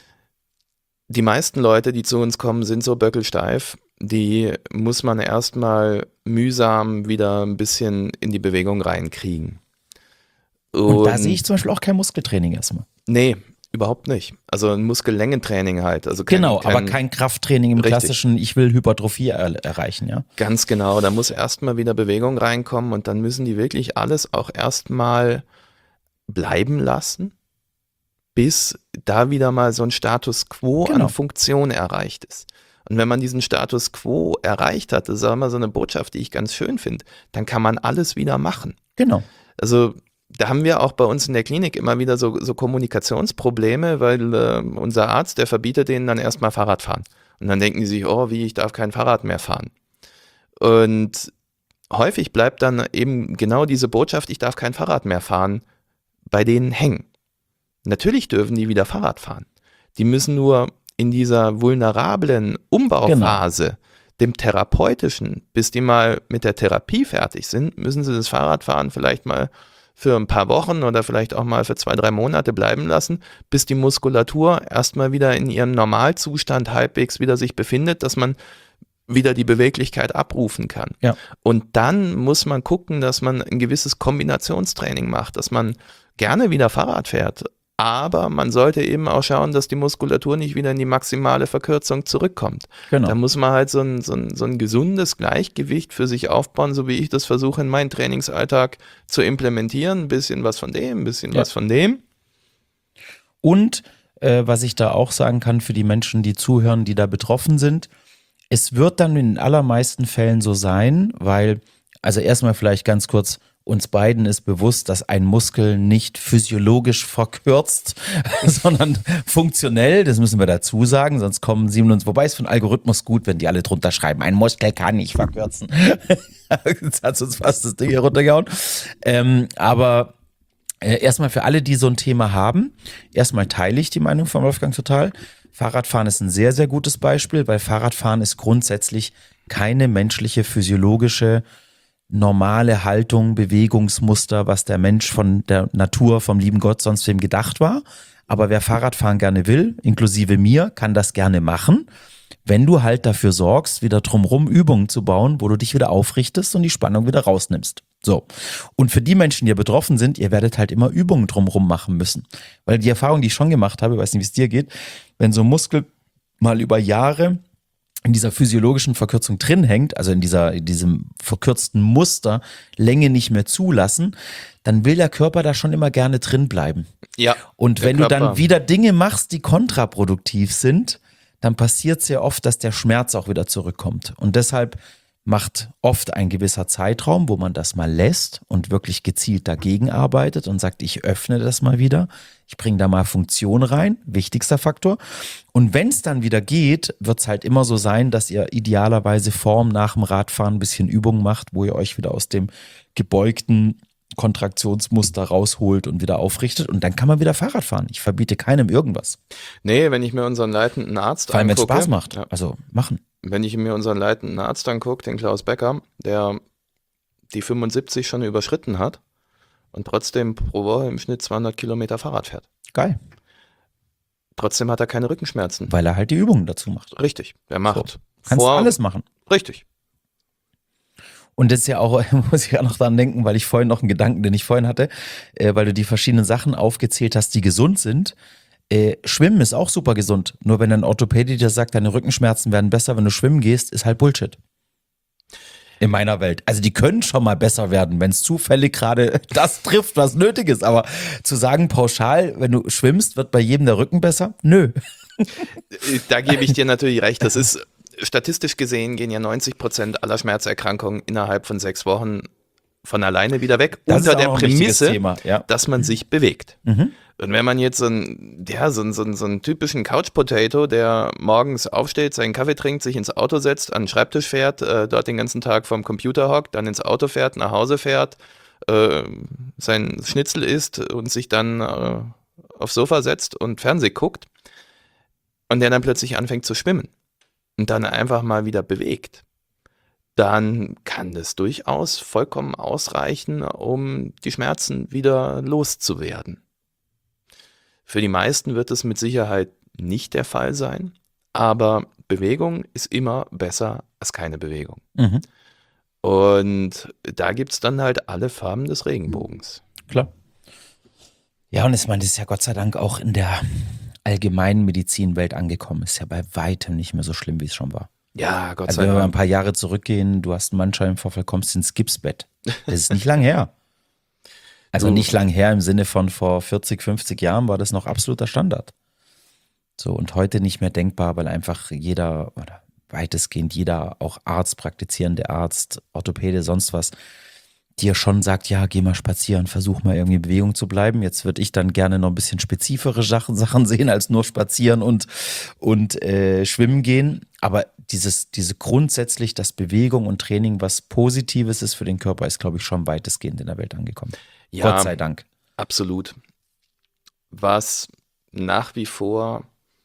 Die meisten Leute, die zu uns kommen, sind so böckelsteif. Die muss man erstmal mühsam wieder ein bisschen in die Bewegung reinkriegen. Und, Und da sehe ich zum Beispiel auch kein Muskeltraining erstmal. Nee, überhaupt nicht. Also ein Muskellängentraining halt. Also kein, genau, kein, aber kein Krafttraining im richtig. klassischen, ich will Hypertrophie er erreichen, ja. Ganz genau, da muss erstmal wieder Bewegung reinkommen und dann müssen die wirklich alles auch erstmal bleiben lassen, bis da wieder mal so ein Status quo Genau. an Funktion erreicht ist. Und wenn man diesen Status quo erreicht hat, das ist auch immer so eine Botschaft, die ich ganz schön finde, dann kann man alles wieder machen. Genau. Also da haben wir auch bei uns in der Klinik immer wieder so, so Kommunikationsprobleme, weil äh, unser Arzt, der verbietet denen dann erstmal Fahrradfahren. Und dann denken die sich, oh, wie, ich darf kein Fahrrad mehr fahren. Und häufig bleibt dann eben genau diese Botschaft, ich darf kein Fahrrad mehr fahren, bei denen hängen. Natürlich dürfen die wieder Fahrrad fahren. Die müssen nur in dieser vulnerablen Umbauphase, genau. dem therapeutischen, bis die mal mit der Therapie fertig sind, müssen sie das Fahrradfahren vielleicht mal für ein paar Wochen oder vielleicht auch mal für zwei, drei Monate bleiben lassen, bis die Muskulatur erstmal wieder in ihrem Normalzustand halbwegs wieder sich befindet, dass man wieder die Beweglichkeit abrufen kann. Ja. Und dann muss man gucken, dass man ein gewisses Kombinationstraining macht, dass man gerne wieder Fahrrad fährt, Aber man sollte eben auch schauen, dass die Muskulatur nicht wieder in die maximale Verkürzung zurückkommt. Genau. Da muss man halt so ein, so, ein, so ein gesundes Gleichgewicht für sich aufbauen, so wie ich das versuche in meinen Trainingsalltag zu implementieren. Ein bisschen was von dem, ein bisschen Ja. was von dem. Und äh, was ich da auch sagen kann für die Menschen, die zuhören, die da betroffen sind, es wird dann in den allermeisten Fällen so sein, weil, also erstmal vielleicht ganz kurz, uns beiden ist bewusst, dass ein Muskel nicht physiologisch verkürzt, sondern funktionell, das müssen wir dazu sagen, sonst kommen siebenundsiebzig, wobei es für einen Algorithmus gut, wenn die alle drunter schreiben, ein Muskel kann nicht verkürzen. Jetzt hat uns fast das Ding hier runtergehauen. Ähm, aber äh, erstmal für alle, die so ein Thema haben, erstmal teile ich die Meinung von Wolfgang total. Fahrradfahren ist ein sehr, sehr gutes Beispiel, weil Fahrradfahren ist grundsätzlich keine menschliche, physiologische normale Haltung, Bewegungsmuster, was der Mensch von der Natur, vom lieben Gott, sonst wem gedacht war. Aber wer Fahrradfahren gerne will, inklusive mir, kann das gerne machen, wenn du halt dafür sorgst, wieder drumherum Übungen zu bauen, wo du dich wieder aufrichtest und die Spannung wieder rausnimmst. So. Und für die Menschen, die ja betroffen sind, ihr werdet halt immer Übungen drumherum machen müssen. Weil die Erfahrung, die ich schon gemacht habe, ich weiß nicht, wie es dir geht, wenn so ein Muskel mal über Jahre in dieser physiologischen Verkürzung drin hängt, also in dieser, in diesem verkürzten Muster, Länge nicht mehr zulassen, dann will der Körper da schon immer gerne drin bleiben. Ja. Und wenn du dann wieder Dinge machst, die kontraproduktiv sind, dann passiert es ja oft, dass der Schmerz auch wieder zurückkommt. Und deshalb macht oft ein gewisser Zeitraum, wo man das mal lässt und wirklich gezielt dagegen arbeitet und sagt, ich öffne das mal wieder, ich bringe da mal Funktion rein, wichtigster Faktor. Und wenn es dann wieder geht, wird es halt immer so sein, dass ihr idealerweise vorm, nach dem Radfahren ein bisschen Übung macht, wo ihr euch wieder aus dem gebeugten Kontraktionsmuster rausholt und wieder aufrichtet und dann kann man wieder Fahrrad fahren. Ich verbiete keinem irgendwas. Nee, wenn ich mir unseren leitenden Arzt Vor allem, wenn es angucke, Spaß macht. ja. Also machen. Wenn ich mir unseren leitenden Arzt angucke, den Klaus Becker, der die fünfundsiebzig schon überschritten hat und trotzdem pro Woche im Schnitt zweihundert Kilometer Fahrrad fährt. Geil. Trotzdem hat er keine Rückenschmerzen. Weil er halt die Übungen dazu macht. Richtig, er macht So. Kannst vor, alles machen. Richtig. Und das ist ja auch, muss ich auch noch dran denken, weil ich vorhin noch einen Gedanken, den ich vorhin hatte, äh, weil du die verschiedenen Sachen aufgezählt hast, die gesund sind. Äh, Schwimmen ist auch super gesund. Nur wenn ein Orthopäde dir sagt, deine Rückenschmerzen werden besser, wenn du schwimmen gehst, ist halt Bullshit. In meiner Welt. Also die können schon mal besser werden, wenn es zufällig gerade das trifft, was nötig ist. Aber zu sagen pauschal, wenn du schwimmst, wird bei jedem der Rücken besser? Nö. Da gebe ich dir natürlich recht. Das ist statistisch gesehen, gehen ja neunzig Prozent aller Schmerzerkrankungen innerhalb von sechs Wochen von alleine wieder weg. Das unter ist auch der noch ein wichtiges Prämisse, Thema, ja. dass man sich bewegt. Mhm. Und wenn man jetzt so einen, ja, so einen, so einen, so einen typischen Couch-Potato, der morgens aufsteht, seinen Kaffee trinkt, sich ins Auto setzt, an den Schreibtisch fährt, äh, dort den ganzen Tag vorm Computer hockt, dann ins Auto fährt, nach Hause fährt, äh, sein Schnitzel isst und sich dann äh, aufs Sofa setzt und Fernseh guckt und der dann plötzlich anfängt zu schwimmen und dann einfach mal wieder bewegt, dann kann das durchaus vollkommen ausreichen, um die Schmerzen wieder loszuwerden. Für die meisten wird es mit Sicherheit nicht der Fall sein, aber Bewegung ist immer besser als keine Bewegung. Mhm. Und da gibt es dann halt alle Farben des Regenbogens. Klar. Ja, und ich meine, das ist ja Gott sei Dank auch in der allgemeinen Medizinwelt angekommen. Ist ja bei weitem nicht mehr so schlimm, wie es schon war. Ja, Gott Also sei wenn wir ein Dank. paar Jahre zurückgehen, du hast einen Bandscheibenvorfall, kommst ins Gipsbett. Das ist nicht lang her. Also Du- nicht lang her im Sinne von vor vierzig, fünfzig Jahren war das noch absoluter Standard. So, und heute nicht mehr denkbar, weil einfach jeder oder weitestgehend jeder, auch Arzt, praktizierende Arzt, Orthopäde, sonst was, dir schon sagt, ja, geh mal spazieren, versuch mal irgendwie in Bewegung zu bleiben. Jetzt würde ich dann gerne noch ein bisschen spezifere Sachen, Sachen sehen, als nur spazieren und, und äh, schwimmen gehen. Aber dieses, diese grundsätzlich, dass Bewegung und Training was Positives ist für den Körper, ist, glaube ich, schon weitestgehend in der Welt angekommen. Ja, Gott sei Dank. absolut. Was nach wie vor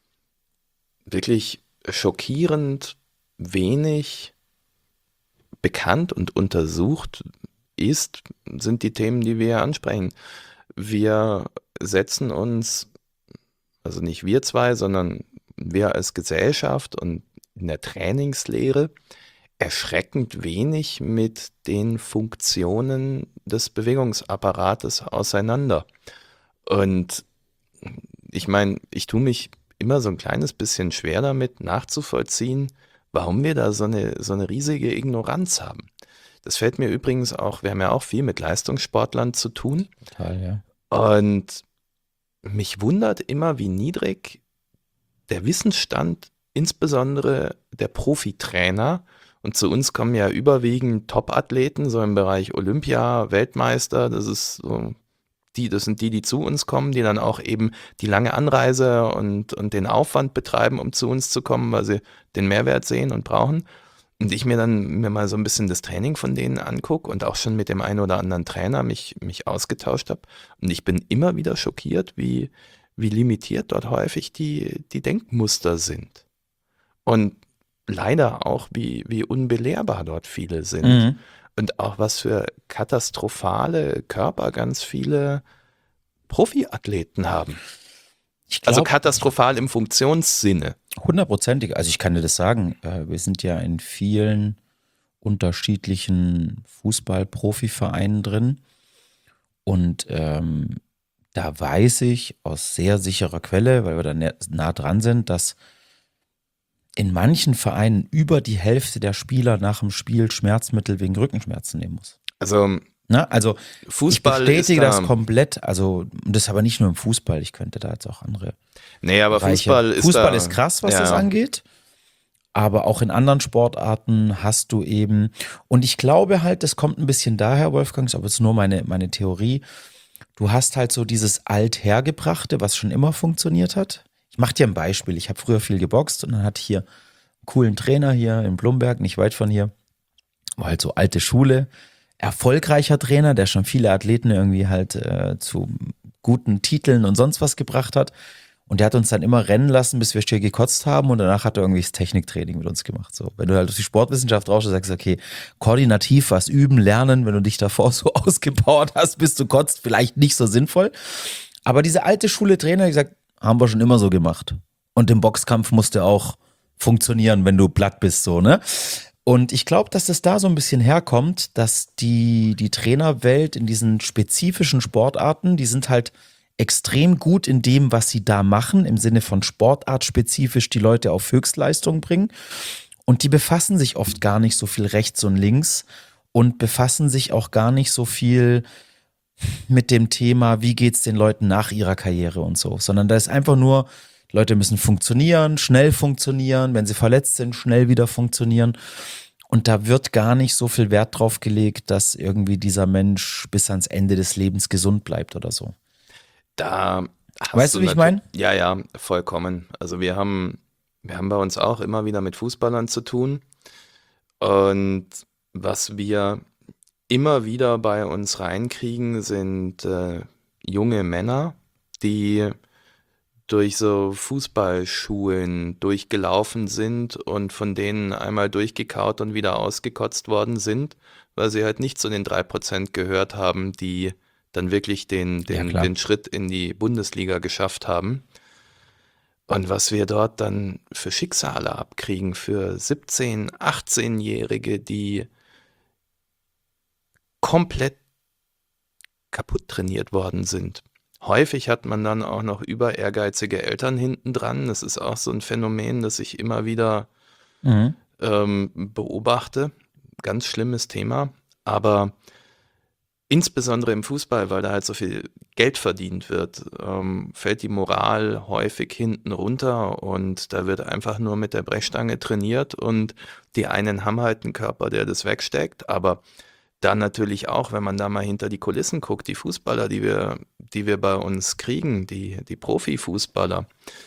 wirklich schockierend wenig bekannt und untersucht ist, sind die Themen, die wir hier ansprechen. Wir setzen uns, also nicht wir zwei, sondern wir als Gesellschaft und in der Trainingslehre erschreckend wenig mit den Funktionen des Bewegungsapparates auseinander. Und ich meine, ich tue mich immer so ein kleines bisschen schwer damit nachzuvollziehen, warum wir da so eine, so eine riesige Ignoranz haben. Das fällt mir übrigens auch, wir haben ja auch viel mit Leistungssportlern zu tun. Total, ja. Und mich wundert immer, wie niedrig der Wissensstand, insbesondere der Profitrainer, und zu uns kommen ja überwiegend Top-Athleten, so im Bereich Olympia, Weltmeister, das ist so, die, das sind die, die zu uns kommen, die dann auch eben die lange Anreise und, und den Aufwand betreiben, um zu uns zu kommen, weil sie den Mehrwert sehen und brauchen. Und ich mir dann mir mal so ein bisschen das Training von denen angucke und auch schon mit dem einen oder anderen Trainer mich, mich ausgetauscht habe. Und ich bin immer wieder schockiert, wie, wie limitiert dort häufig die, die Denkmuster sind. Und leider auch, wie, wie unbelehrbar dort viele sind. Mhm. Und auch was für katastrophale Körper ganz viele Profiathleten haben. Ich glaub, Also katastrophal im Funktionssinne. hundertprozentig. Also ich kann dir das sagen. äh, Wir sind ja in vielen unterschiedlichen Fußball-Profivereinen drin. Und ähm, da weiß ich aus sehr sicherer Quelle, weil wir da nä- nah dran sind, dass in manchen Vereinen über die Hälfte der Spieler nach dem Spiel Schmerzmittel wegen Rückenschmerzen nehmen muss. Also Na, also Fußball ich bestätige ist da, das komplett. Also das ist aber nicht nur im Fußball. Ich könnte da jetzt auch andere nee, aber Bereiche. Fußball ist Fußball da, ist krass, was ja, das angeht. Aber auch in anderen Sportarten hast du eben, und ich glaube halt, das kommt ein bisschen daher, Wolfgang, ist aber jetzt nur meine, meine Theorie. Du hast halt so dieses Althergebrachte, was schon immer funktioniert hat. Ich mache dir ein Beispiel. Ich habe früher viel geboxt und dann hatte ich hier einen coolen Trainer hier in Blumberg, nicht weit von hier. War halt so alte Schule. Erfolgreicher Trainer, der schon viele Athleten irgendwie halt äh, zu guten Titeln und sonst was gebracht hat. Und der hat uns dann immer rennen lassen, bis wir still gekotzt haben, und danach hat er irgendwie das Techniktraining mit uns gemacht. So, wenn du halt auf die Sportwissenschaft rauschst, sagst du, okay, koordinativ was üben, lernen, wenn du dich davor so ausgepowert hast, bis du kotzt, vielleicht nicht so sinnvoll. Aber diese alte Schule Trainer, die gesagt, haben wir schon immer so gemacht. Und im Boxkampf musste auch funktionieren, wenn du platt bist, so, ne? Und ich glaube, dass das da so ein bisschen herkommt, dass die, die Trainerwelt in diesen spezifischen Sportarten, die sind halt extrem gut in dem, was sie da machen, im Sinne von sportartspezifisch die Leute auf Höchstleistung bringen. Und die befassen sich oft gar nicht so viel rechts und links und befassen sich auch gar nicht so viel mit dem Thema, wie geht's den Leuten nach ihrer Karriere und so, sondern da ist einfach nur, Leute müssen funktionieren, schnell funktionieren, wenn sie verletzt sind, schnell wieder funktionieren. Und da wird gar nicht so viel Wert drauf gelegt, dass irgendwie dieser Mensch bis ans Ende des Lebens gesund bleibt oder so. da hast Weißt du, wie ich natu- meine? Ja, ja, vollkommen. Also wir haben, wir haben bei uns auch immer wieder mit Fußballern zu tun. Und was wir immer wieder bei uns reinkriegen, sind äh, junge Männer, die durch so Fußballschulen durchgelaufen sind und von denen einmal durchgekaut und wieder ausgekotzt worden sind, weil sie halt nicht zu den drei Prozent gehört haben, die dann wirklich den, Ja, den, klar. den Schritt in die Bundesliga geschafft haben. Und was wir dort dann für Schicksale abkriegen, für siebzehn-, achtzehnjährige, die komplett kaputt trainiert worden sind. Häufig hat man dann auch noch über ehrgeizige Eltern hinten dran. Das ist auch so ein Phänomen, das ich immer wieder Mhm. ähm, beobachte. Ganz schlimmes Thema. Aber insbesondere im Fußball, weil da halt so viel Geld verdient wird, ähm, fällt die Moral häufig hinten runter und da wird einfach nur mit der Brechstange trainiert und die einen haben halt einen Körper, der das wegsteckt, aber dann natürlich auch, wenn man da mal hinter die Kulissen guckt, die Fußballer, die wir, die wir bei uns kriegen, die, die Profifußballer.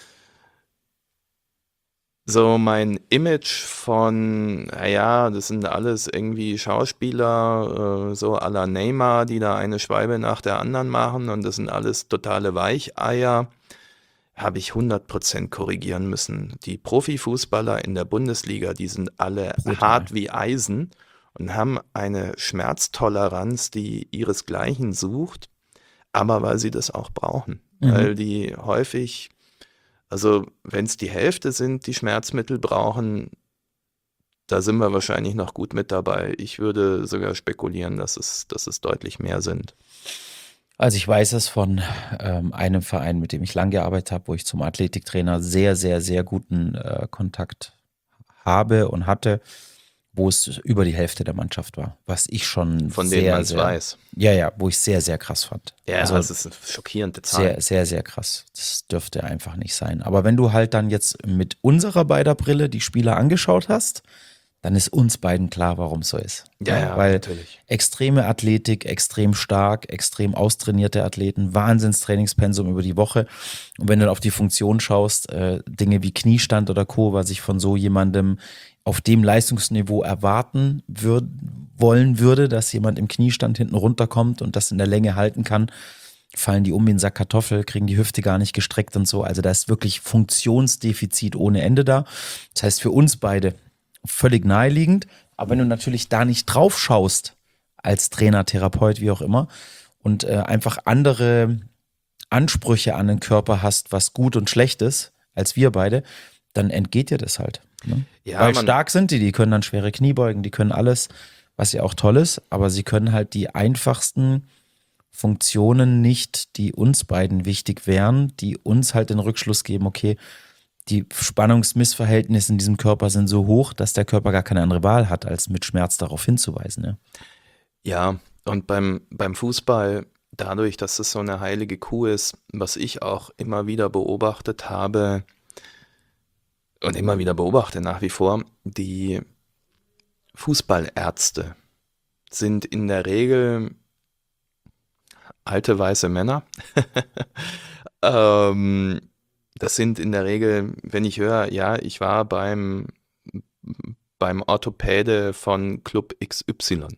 So mein Image von, naja, das sind alles irgendwie Schauspieler, äh, so à la Neymar, die da eine Schwalbe nach der anderen machen und das sind alles totale Weicheier, habe ich hundert Prozent korrigieren müssen. Die Profifußballer in der Bundesliga, die sind alle Brutal. hart wie Eisen und haben eine Schmerztoleranz, die ihresgleichen sucht, aber weil sie das auch brauchen. Mhm. Weil die häufig, also wenn es die Hälfte sind, die Schmerzmittel brauchen, da sind wir wahrscheinlich noch gut mit dabei. Ich würde sogar spekulieren, dass es, dass es deutlich mehr sind. Also ich weiß es von ähm, einem Verein, mit dem ich lang gearbeitet habe, wo ich zum Athletiktrainer sehr, sehr, sehr guten äh, Kontakt habe und hatte, wo es über die Hälfte der Mannschaft war, was ich schon Von denen sehr, man es sehr, weiß. ja, ja, wo ich sehr, sehr krass fand. Ja, also das ist eine schockierende Zahl. sehr, sehr, sehr krass. Das dürfte einfach nicht sein. Aber wenn du halt dann jetzt mit unserer beider Brille die Spieler angeschaut hast, dann ist uns beiden klar, warum es so ist. Ja, ja, Weil natürlich. extreme Athletik, extrem stark, extrem austrainierte Athleten, Wahnsinnstrainingspensum über die Woche. Und wenn du dann auf die Funktion schaust, äh, Dinge wie Kniestand oder Co., was ich von so jemandem auf dem Leistungsniveau erwarten würd, wollen würde, dass jemand im Kniestand hinten runterkommt und das in der Länge halten kann, fallen die um wie ein Sack Kartoffel, kriegen die Hüfte gar nicht gestreckt und so. Also da ist wirklich Funktionsdefizit ohne Ende da. Das heißt für uns beide völlig naheliegend. Aber wenn du natürlich da nicht drauf schaust, als Trainer, Therapeut, wie auch immer, und äh, einfach andere Ansprüche an den Körper hast, was gut und schlecht ist, als wir beide, dann entgeht dir das halt. Ne? Ja, Weil man- stark sind die, die können dann schwere Kniebeugen, die können alles, was ja auch toll ist, aber sie können halt die einfachsten Funktionen nicht, die uns beiden wichtig wären, die uns halt den Rückschluss geben, okay, die Spannungsmissverhältnisse in diesem Körper sind so hoch, dass der Körper gar keine andere Wahl hat, als mit Schmerz darauf hinzuweisen. Ja, Ja, und beim, beim Fußball, dadurch, dass es so eine heilige Kuh ist, was ich auch immer wieder beobachtet habe und immer wieder beobachte nach wie vor, die Fußballärzte sind in der Regel alte weiße Männer. ähm, das sind in der Regel, wenn ich höre, ja, ich war beim, beim Orthopäde von Club X Y.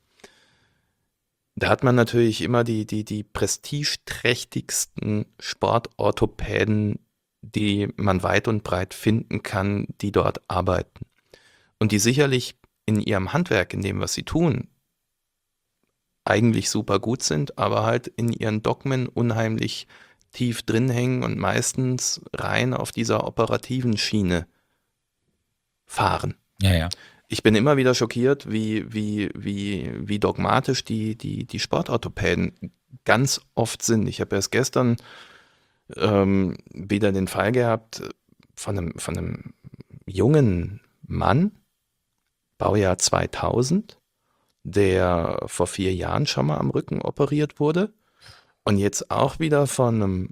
Da hat man natürlich immer die, die, die prestigeträchtigsten Sportorthopäden, die man weit und breit finden kann, die dort arbeiten. Und die sicherlich in ihrem Handwerk, in dem, was sie tun, eigentlich super gut sind, aber halt in ihren Dogmen unheimlich tief drin hängen und meistens rein auf dieser operativen Schiene fahren. ja. ja. Ich bin immer wieder schockiert, wie, wie, wie, wie dogmatisch die, die, die Sportorthopäden ganz oft sind. Ich habe erst gestern ähm, wieder den Fall gehabt von einem, von einem jungen Mann, Baujahr zweitausend, der vor vier Jahren schon mal am Rücken operiert wurde und jetzt auch wieder von einem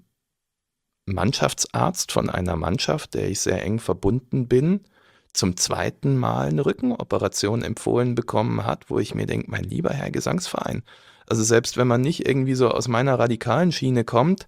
Mannschaftsarzt von einer Mannschaft, der ich sehr eng verbunden bin, zum zweiten Mal eine Rückenoperation empfohlen bekommen hat, wo ich mir denke, mein lieber Herr Gesangsverein, also selbst wenn man nicht irgendwie so aus meiner radikalen Schiene kommt,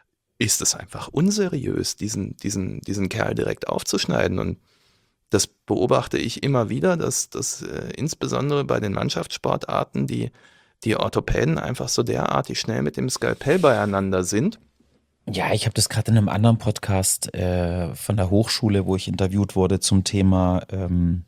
ist es einfach unseriös, diesen, diesen, diesen Kerl direkt aufzuschneiden. Und das beobachte ich immer wieder, dass, dass äh, insbesondere bei den Mannschaftssportarten die, die Orthopäden einfach so derartig schnell mit dem Skalpell beieinander sind. Ja, ich habe das gerade in einem anderen Podcast äh, von der Hochschule, wo ich interviewt wurde zum Thema ähm,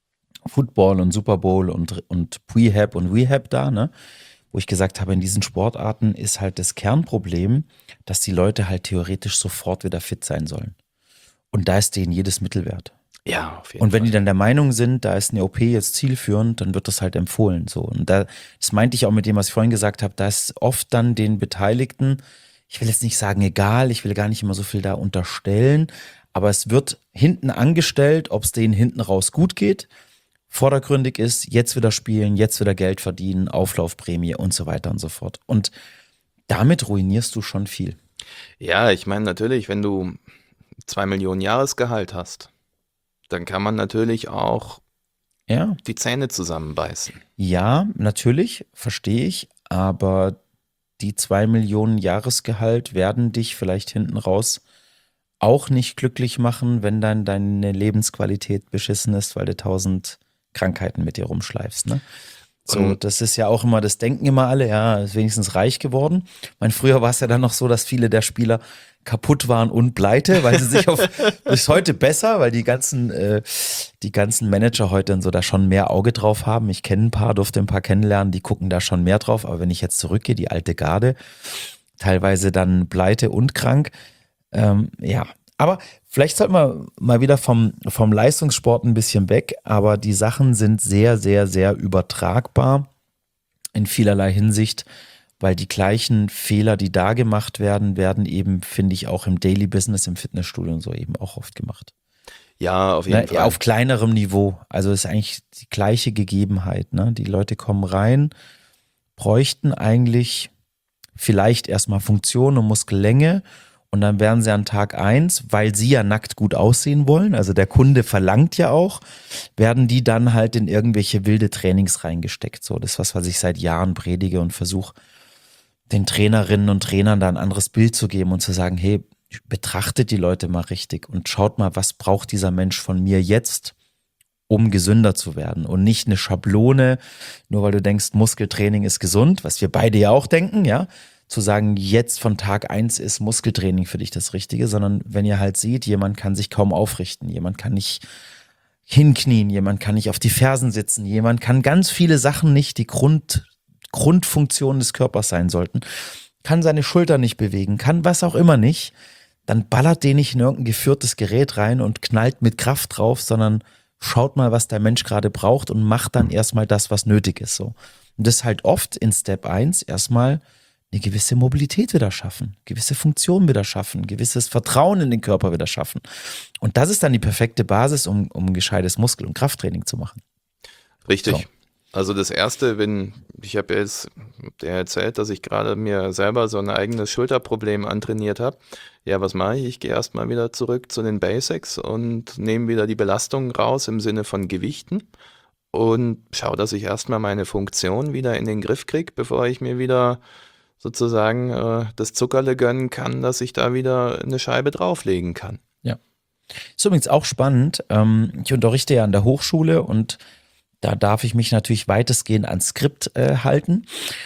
Football und Super Bowl und, und Prehab und Rehab da, ne? Wo ich gesagt habe, in diesen Sportarten ist halt das Kernproblem, dass die Leute halt theoretisch sofort wieder fit sein sollen. Und da ist denen jedes Mittel wert. Ja, auf jeden Und wenn Fall. die dann der Meinung sind, da ist eine O P jetzt zielführend, dann wird das halt empfohlen. So. Und da, das meinte ich auch mit dem, was ich vorhin gesagt habe, da ist oft dann den Beteiligten, ich will jetzt nicht sagen egal, ich will gar nicht immer so viel da unterstellen, aber es wird hinten angestellt, ob es denen hinten raus gut geht. Vordergründig ist, jetzt wieder spielen, jetzt wieder Geld verdienen, Auflaufprämie und so weiter und so fort. Und damit ruinierst du schon viel. Ja, ich meine natürlich, wenn du zwei Millionen Jahresgehalt hast, dann kann man natürlich auch Ja, die Zähne zusammenbeißen. ja, natürlich, verstehe ich, aber die zwei Millionen Jahresgehalt werden dich vielleicht hinten raus auch nicht glücklich machen, wenn dann deine Lebensqualität beschissen ist, weil du tausend Krankheiten mit dir rumschleifst. Ne? So, Und- das ist ja auch immer, das denken immer alle, ja, ist wenigstens reich geworden. Ich meine, früher war es ja dann noch so, dass viele der Spieler kaputt waren und pleite, weil sie sich auf, bis heute besser, weil die ganzen, äh, die ganzen Manager heute und so da schon mehr Auge drauf haben. Ich kenne ein paar, durfte ein paar kennenlernen, die gucken da schon mehr drauf. Aber wenn ich jetzt zurückgehe, die alte Garde, teilweise dann pleite und krank, ähm, ja. Aber vielleicht sollten wir mal wieder vom, vom Leistungssport ein bisschen weg, aber die Sachen sind sehr, sehr, sehr übertragbar in vielerlei Hinsicht. weil die gleichen Fehler, die da gemacht werden, werden eben, finde ich, auch im Daily Business, im Fitnessstudio und so eben auch oft gemacht. Ja, auf jeden Ne, Fall. auf kleinerem Niveau. Also es ist eigentlich die gleiche Gegebenheit. Ne? Die Leute kommen rein, bräuchten eigentlich vielleicht erstmal Funktion und Muskellänge und dann werden sie an Tag eins, weil sie ja nackt gut aussehen wollen, also der Kunde verlangt ja auch, werden die dann halt in irgendwelche wilde Trainings reingesteckt. So, das ist was, was ich seit Jahren predige und versuche, den Trainerinnen und Trainern da ein anderes Bild zu geben und zu sagen, hey, betrachtet die Leute mal richtig und schaut mal, was braucht dieser Mensch von mir jetzt, um gesünder zu werden und nicht eine Schablone, nur weil du denkst, Muskeltraining ist gesund, was wir beide ja auch denken, ja, zu sagen, jetzt von Tag eins ist Muskeltraining für dich das Richtige, sondern wenn ihr halt seht, jemand kann sich kaum aufrichten, jemand kann nicht hinknien, jemand kann nicht auf die Fersen sitzen, jemand kann ganz viele Sachen nicht, die Grund, Grundfunktionen des Körpers sein sollten, kann seine Schulter nicht bewegen, kann was auch immer nicht, dann ballert den nicht in irgendein geführtes Gerät rein und knallt mit Kraft drauf, sondern schaut mal, was der Mensch gerade braucht und macht dann erstmal das, was nötig ist. So. Und das halt oft in Step eins erstmal eine gewisse Mobilität wieder schaffen, gewisse Funktion wieder schaffen, gewisses Vertrauen in den Körper wieder schaffen. Und das ist dann die perfekte Basis, um, um ein gescheites Muskel- und Krafttraining zu machen. Richtig. So. Also das Erste, wenn, ich habe jetzt dir erzählt, dass ich gerade mir selber so ein eigenes Schulterproblem antrainiert habe. Ja, was mache ich? Ich gehe erstmal wieder zurück zu den Basics und nehme wieder die Belastung raus im Sinne von Gewichten und schaue, dass ich erstmal meine Funktion wieder in den Griff kriege, bevor ich mir wieder sozusagen äh, das Zuckerle gönnen kann, dass ich da wieder eine Scheibe drauflegen kann. Ja. Ist übrigens auch spannend. Ähm, ich unterrichte ja an der Hochschule und da darf ich mich natürlich weitestgehend ans Skript äh, halten,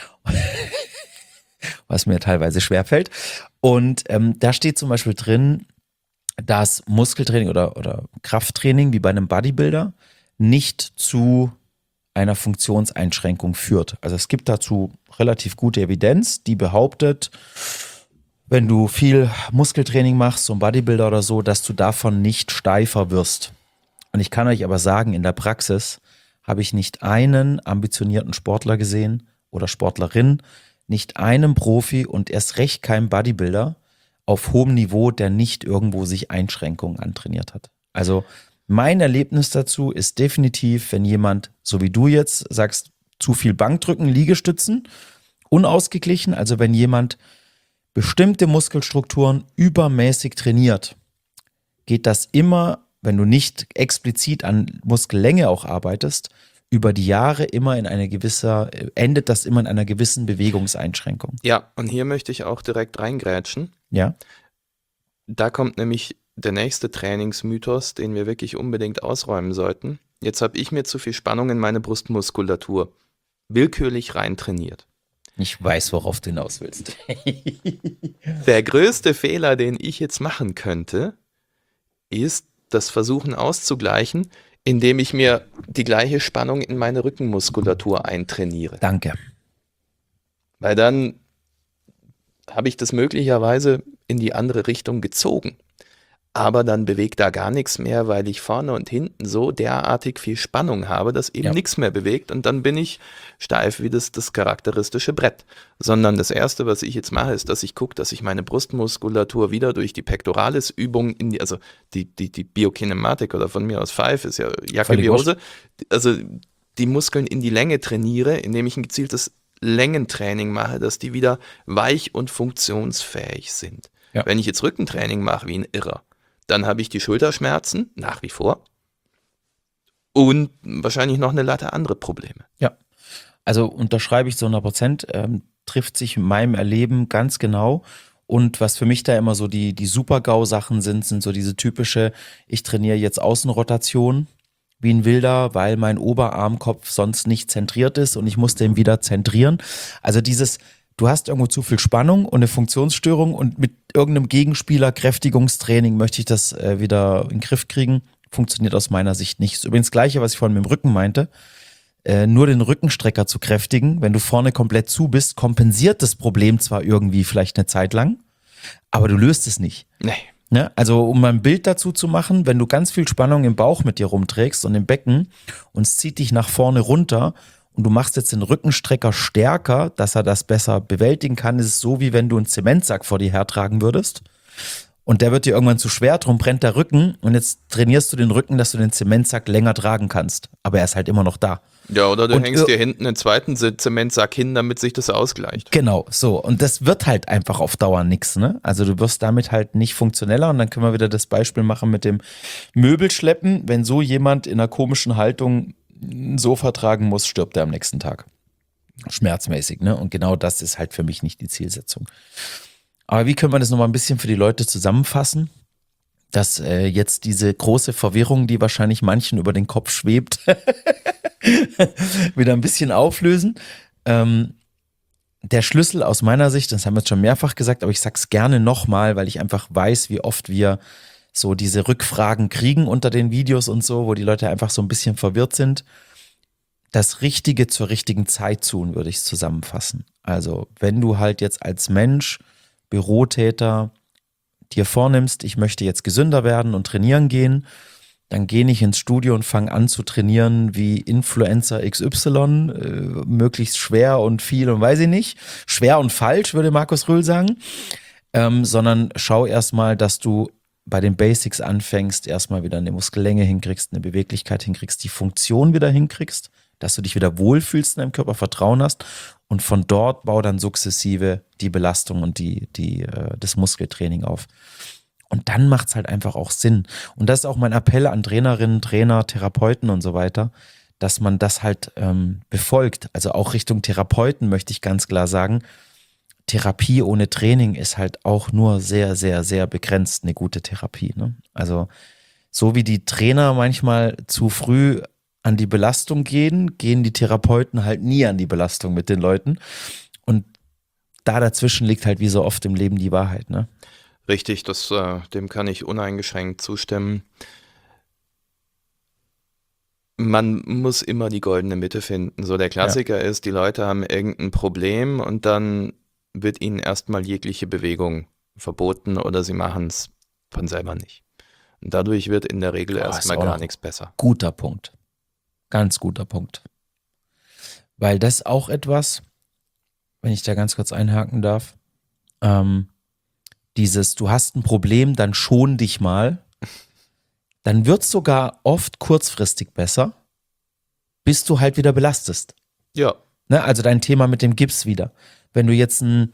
was mir teilweise schwerfällt. Und ähm, da steht zum Beispiel drin, dass Muskeltraining oder, oder Krafttraining wie bei einem Bodybuilder nicht zu einer Funktionseinschränkung führt. Also es gibt dazu relativ gute Evidenz, die behauptet, wenn du viel Muskeltraining machst, so ein Bodybuilder oder so, dass du davon nicht steifer wirst. Und ich kann euch aber sagen, in der Praxis habe ich nicht einen ambitionierten Sportler gesehen oder Sportlerin, nicht einen Profi und erst recht kein Bodybuilder auf hohem Niveau, der nicht irgendwo sich Einschränkungen antrainiert hat. Also mein Erlebnis dazu ist definitiv, wenn jemand, so wie du jetzt sagst, zu viel Bankdrücken, Liegestützen, unausgeglichen, also wenn jemand bestimmte Muskelstrukturen übermäßig trainiert, geht das immer, wenn du nicht explizit an Muskellänge auch arbeitest, über die Jahre immer in einer gewisser, endet das immer in einer gewissen Bewegungseinschränkung. Ja, und hier möchte ich auch direkt reingrätschen. Ja. Da kommt nämlich der nächste Trainingsmythos, den wir wirklich unbedingt ausräumen sollten. Jetzt habe ich mir zu viel Spannung in meine Brustmuskulatur willkürlich rein trainiert. Ich weiß, worauf du hinaus willst. Der größte Fehler, den ich jetzt machen könnte, ist das Versuchen auszugleichen, indem ich mir die gleiche Spannung in meine Rückenmuskulatur eintrainiere. Danke. Weil dann habe ich das möglicherweise in die andere Richtung gezogen. Aber dann bewegt da gar nichts mehr, weil ich vorne und hinten so derartig viel Spannung habe, dass eben Ja. nichts mehr bewegt und dann bin ich steif wie das, das charakteristische Brett. Sondern das Erste, was ich jetzt mache, ist, dass ich gucke, dass ich meine Brustmuskulatur wieder durch die Pectoralis-Übung in die, also die, die, die Biokinematik oder von mir aus Five ist ja Jacke Völlig wie Hose, also die Muskeln in die Länge trainiere, indem ich ein gezieltes Längentraining mache, dass die wieder weich und funktionsfähig sind. Ja. Wenn ich jetzt Rückentraining mache wie ein Irrer, dann habe ich die Schulterschmerzen, nach wie vor, und wahrscheinlich noch eine Latte andere Probleme. Ja, also unterschreibe ich zu hundert Prozent, ähm, trifft sich in meinem Erleben ganz genau. Und was für mich da immer so die, die Super-GAU-Sachen sind, sind so diese typische, ich trainiere jetzt Außenrotation wie ein Wilder, weil mein Oberarmkopf sonst nicht zentriert ist und ich muss den wieder zentrieren. Also dieses, du hast irgendwo zu viel Spannung und eine Funktionsstörung und mit irgendeinem Gegenspieler, Kräftigungstraining möchte ich das äh, wieder in den Griff kriegen. Funktioniert aus meiner Sicht nicht. Ist übrigens das Gleiche, was ich vorhin mit dem Rücken meinte. Äh, nur den Rückenstrecker zu kräftigen, wenn du vorne komplett zu bist, kompensiert das Problem zwar irgendwie vielleicht eine Zeit lang, aber du löst es nicht. Nee. Ne? Also um mal ein Bild dazu zu machen, wenn du ganz viel Spannung im Bauch mit dir rumträgst und im Becken und es zieht dich nach vorne runter und du machst jetzt den Rückenstrecker stärker, dass er das besser bewältigen kann, ist es so, wie wenn du einen Zementsack vor dir hertragen würdest. Und der wird dir irgendwann zu schwer, drum brennt der Rücken und jetzt trainierst du den Rücken, dass du den Zementsack länger tragen kannst. Aber er ist halt immer noch da. Ja, oder du und, hängst dir hinten einen zweiten Zementsack hin, damit sich das ausgleicht. Genau, so. Und das wird halt einfach auf Dauer nichts, ne? Also du wirst damit halt nicht funktioneller und dann können wir wieder das Beispiel machen mit dem Möbelschleppen. Wenn so jemand in einer komischen Haltung ein Sofa tragen muss, stirbt er am nächsten Tag. Schmerzmäßig, ne? Und genau das ist halt für mich nicht die Zielsetzung. Aber wie können wir das nochmal ein bisschen für die Leute zusammenfassen, dass äh, jetzt diese große Verwirrung, die wahrscheinlich manchen über den Kopf schwebt, wieder ein bisschen auflösen. Ähm, der Schlüssel aus meiner Sicht, das haben wir jetzt schon mehrfach gesagt, aber ich sag's gerne nochmal, weil ich einfach weiß, wie oft wir so diese Rückfragen kriegen unter den Videos und so, wo die Leute einfach so ein bisschen verwirrt sind. Das Richtige zur richtigen Zeit tun, würde ich es zusammenfassen. Also wenn du halt jetzt als Mensch, Bürotäter, dir vornimmst, ich möchte jetzt gesünder werden und trainieren gehen, dann geh nicht ins Studio und fang an zu trainieren wie Influencer X Y, äh, möglichst schwer und viel und weiß ich nicht. Schwer und falsch, würde Markus Röhl sagen. Ähm, sondern schau erstmal, dass du bei den Basics anfängst, erstmal wieder eine Muskellänge hinkriegst, eine Beweglichkeit hinkriegst, die Funktion wieder hinkriegst, dass du dich wieder wohlfühlst in deinem Körper, Vertrauen hast und von dort bau dann sukzessive die Belastung und die, die, äh, das Muskeltraining auf. Und dann macht es halt einfach auch Sinn. Und das ist auch mein Appell an Trainerinnen, Trainer, Therapeuten und so weiter, dass man das halt ähm, befolgt. Also auch Richtung Therapeuten möchte ich ganz klar sagen, Therapie ohne Training ist halt auch nur sehr, sehr, sehr begrenzt eine gute Therapie. Ne? Also so wie die Trainer manchmal zu früh an die Belastung gehen, gehen die Therapeuten halt nie an die Belastung mit den Leuten. Und da dazwischen liegt halt wie so oft im Leben die Wahrheit, ne? Richtig, das, äh, dem kann ich uneingeschränkt zustimmen. Man muss immer die goldene Mitte finden. So der Klassiker ja. ist, die Leute haben irgendein Problem und dann wird ihnen erstmal jegliche Bewegung verboten oder sie machen es von selber nicht. Und dadurch wird in der Regel oh, erstmal gar nichts besser. Guter Punkt. Ganz guter Punkt. Weil das auch etwas, wenn ich da ganz kurz einhaken darf, ähm, dieses, du hast ein Problem, dann schon dich mal, dann wird es sogar oft kurzfristig besser, bis du halt wieder belastest. Ja. Ne, also dein Thema mit dem Gips wieder. Wenn du jetzt einen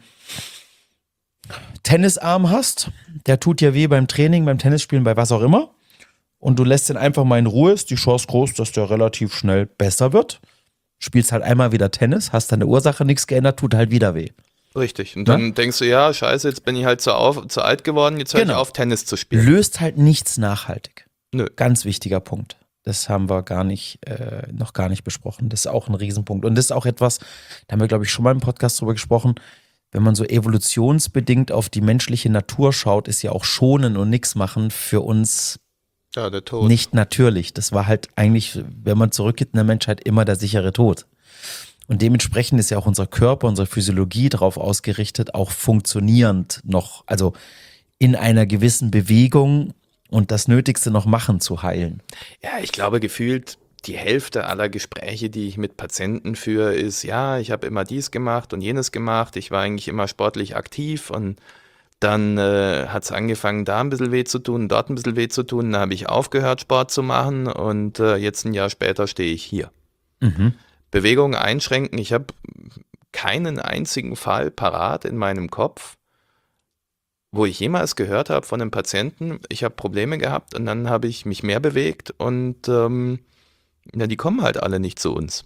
Tennisarm hast, der tut dir weh beim Training, beim Tennisspielen, bei was auch immer, und du lässt den einfach mal in Ruhe, ist die Chance groß, dass der relativ schnell besser wird. Spielst halt einmal wieder Tennis, hast an der Ursache nichts geändert, tut halt wieder weh. Richtig. Und dann ja? denkst du, ja, scheiße, jetzt bin ich halt zu, auf, zu alt geworden, jetzt höre genau. ich auf, Tennis zu spielen. Löst halt nichts nachhaltig. Nö. Ganz wichtiger Punkt. Das haben wir gar nicht, äh, noch gar nicht besprochen. Das ist auch ein Riesenpunkt. Und das ist auch etwas, da haben wir, glaube ich, schon mal im Podcast drüber gesprochen, wenn man so evolutionsbedingt auf die menschliche Natur schaut, ist ja auch Schonen und nichts machen für uns ja, der Tod. Nicht natürlich. Das war halt eigentlich, wenn man zurückgeht in der Menschheit, immer der sichere Tod. Und dementsprechend ist ja auch unser Körper, unsere Physiologie darauf ausgerichtet, auch funktionierend noch, also in einer gewissen Bewegung und das Nötigste noch machen zu heilen. Ja, ich glaube gefühlt, die Hälfte aller Gespräche, die ich mit Patienten führe, ist, ja, ich habe immer dies gemacht und jenes gemacht, ich war eigentlich immer sportlich aktiv und dann äh, hat es angefangen, da ein bisschen weh zu tun, dort ein bisschen weh zu tun, dann habe ich aufgehört, Sport zu machen und äh, jetzt ein Jahr später stehe ich hier. Mhm. Bewegung einschränken, ich habe keinen einzigen Fall parat in meinem Kopf, wo ich jemals gehört habe von einem Patienten, ich habe Probleme gehabt und dann habe ich mich mehr bewegt und ähm, na, die kommen halt alle nicht zu uns.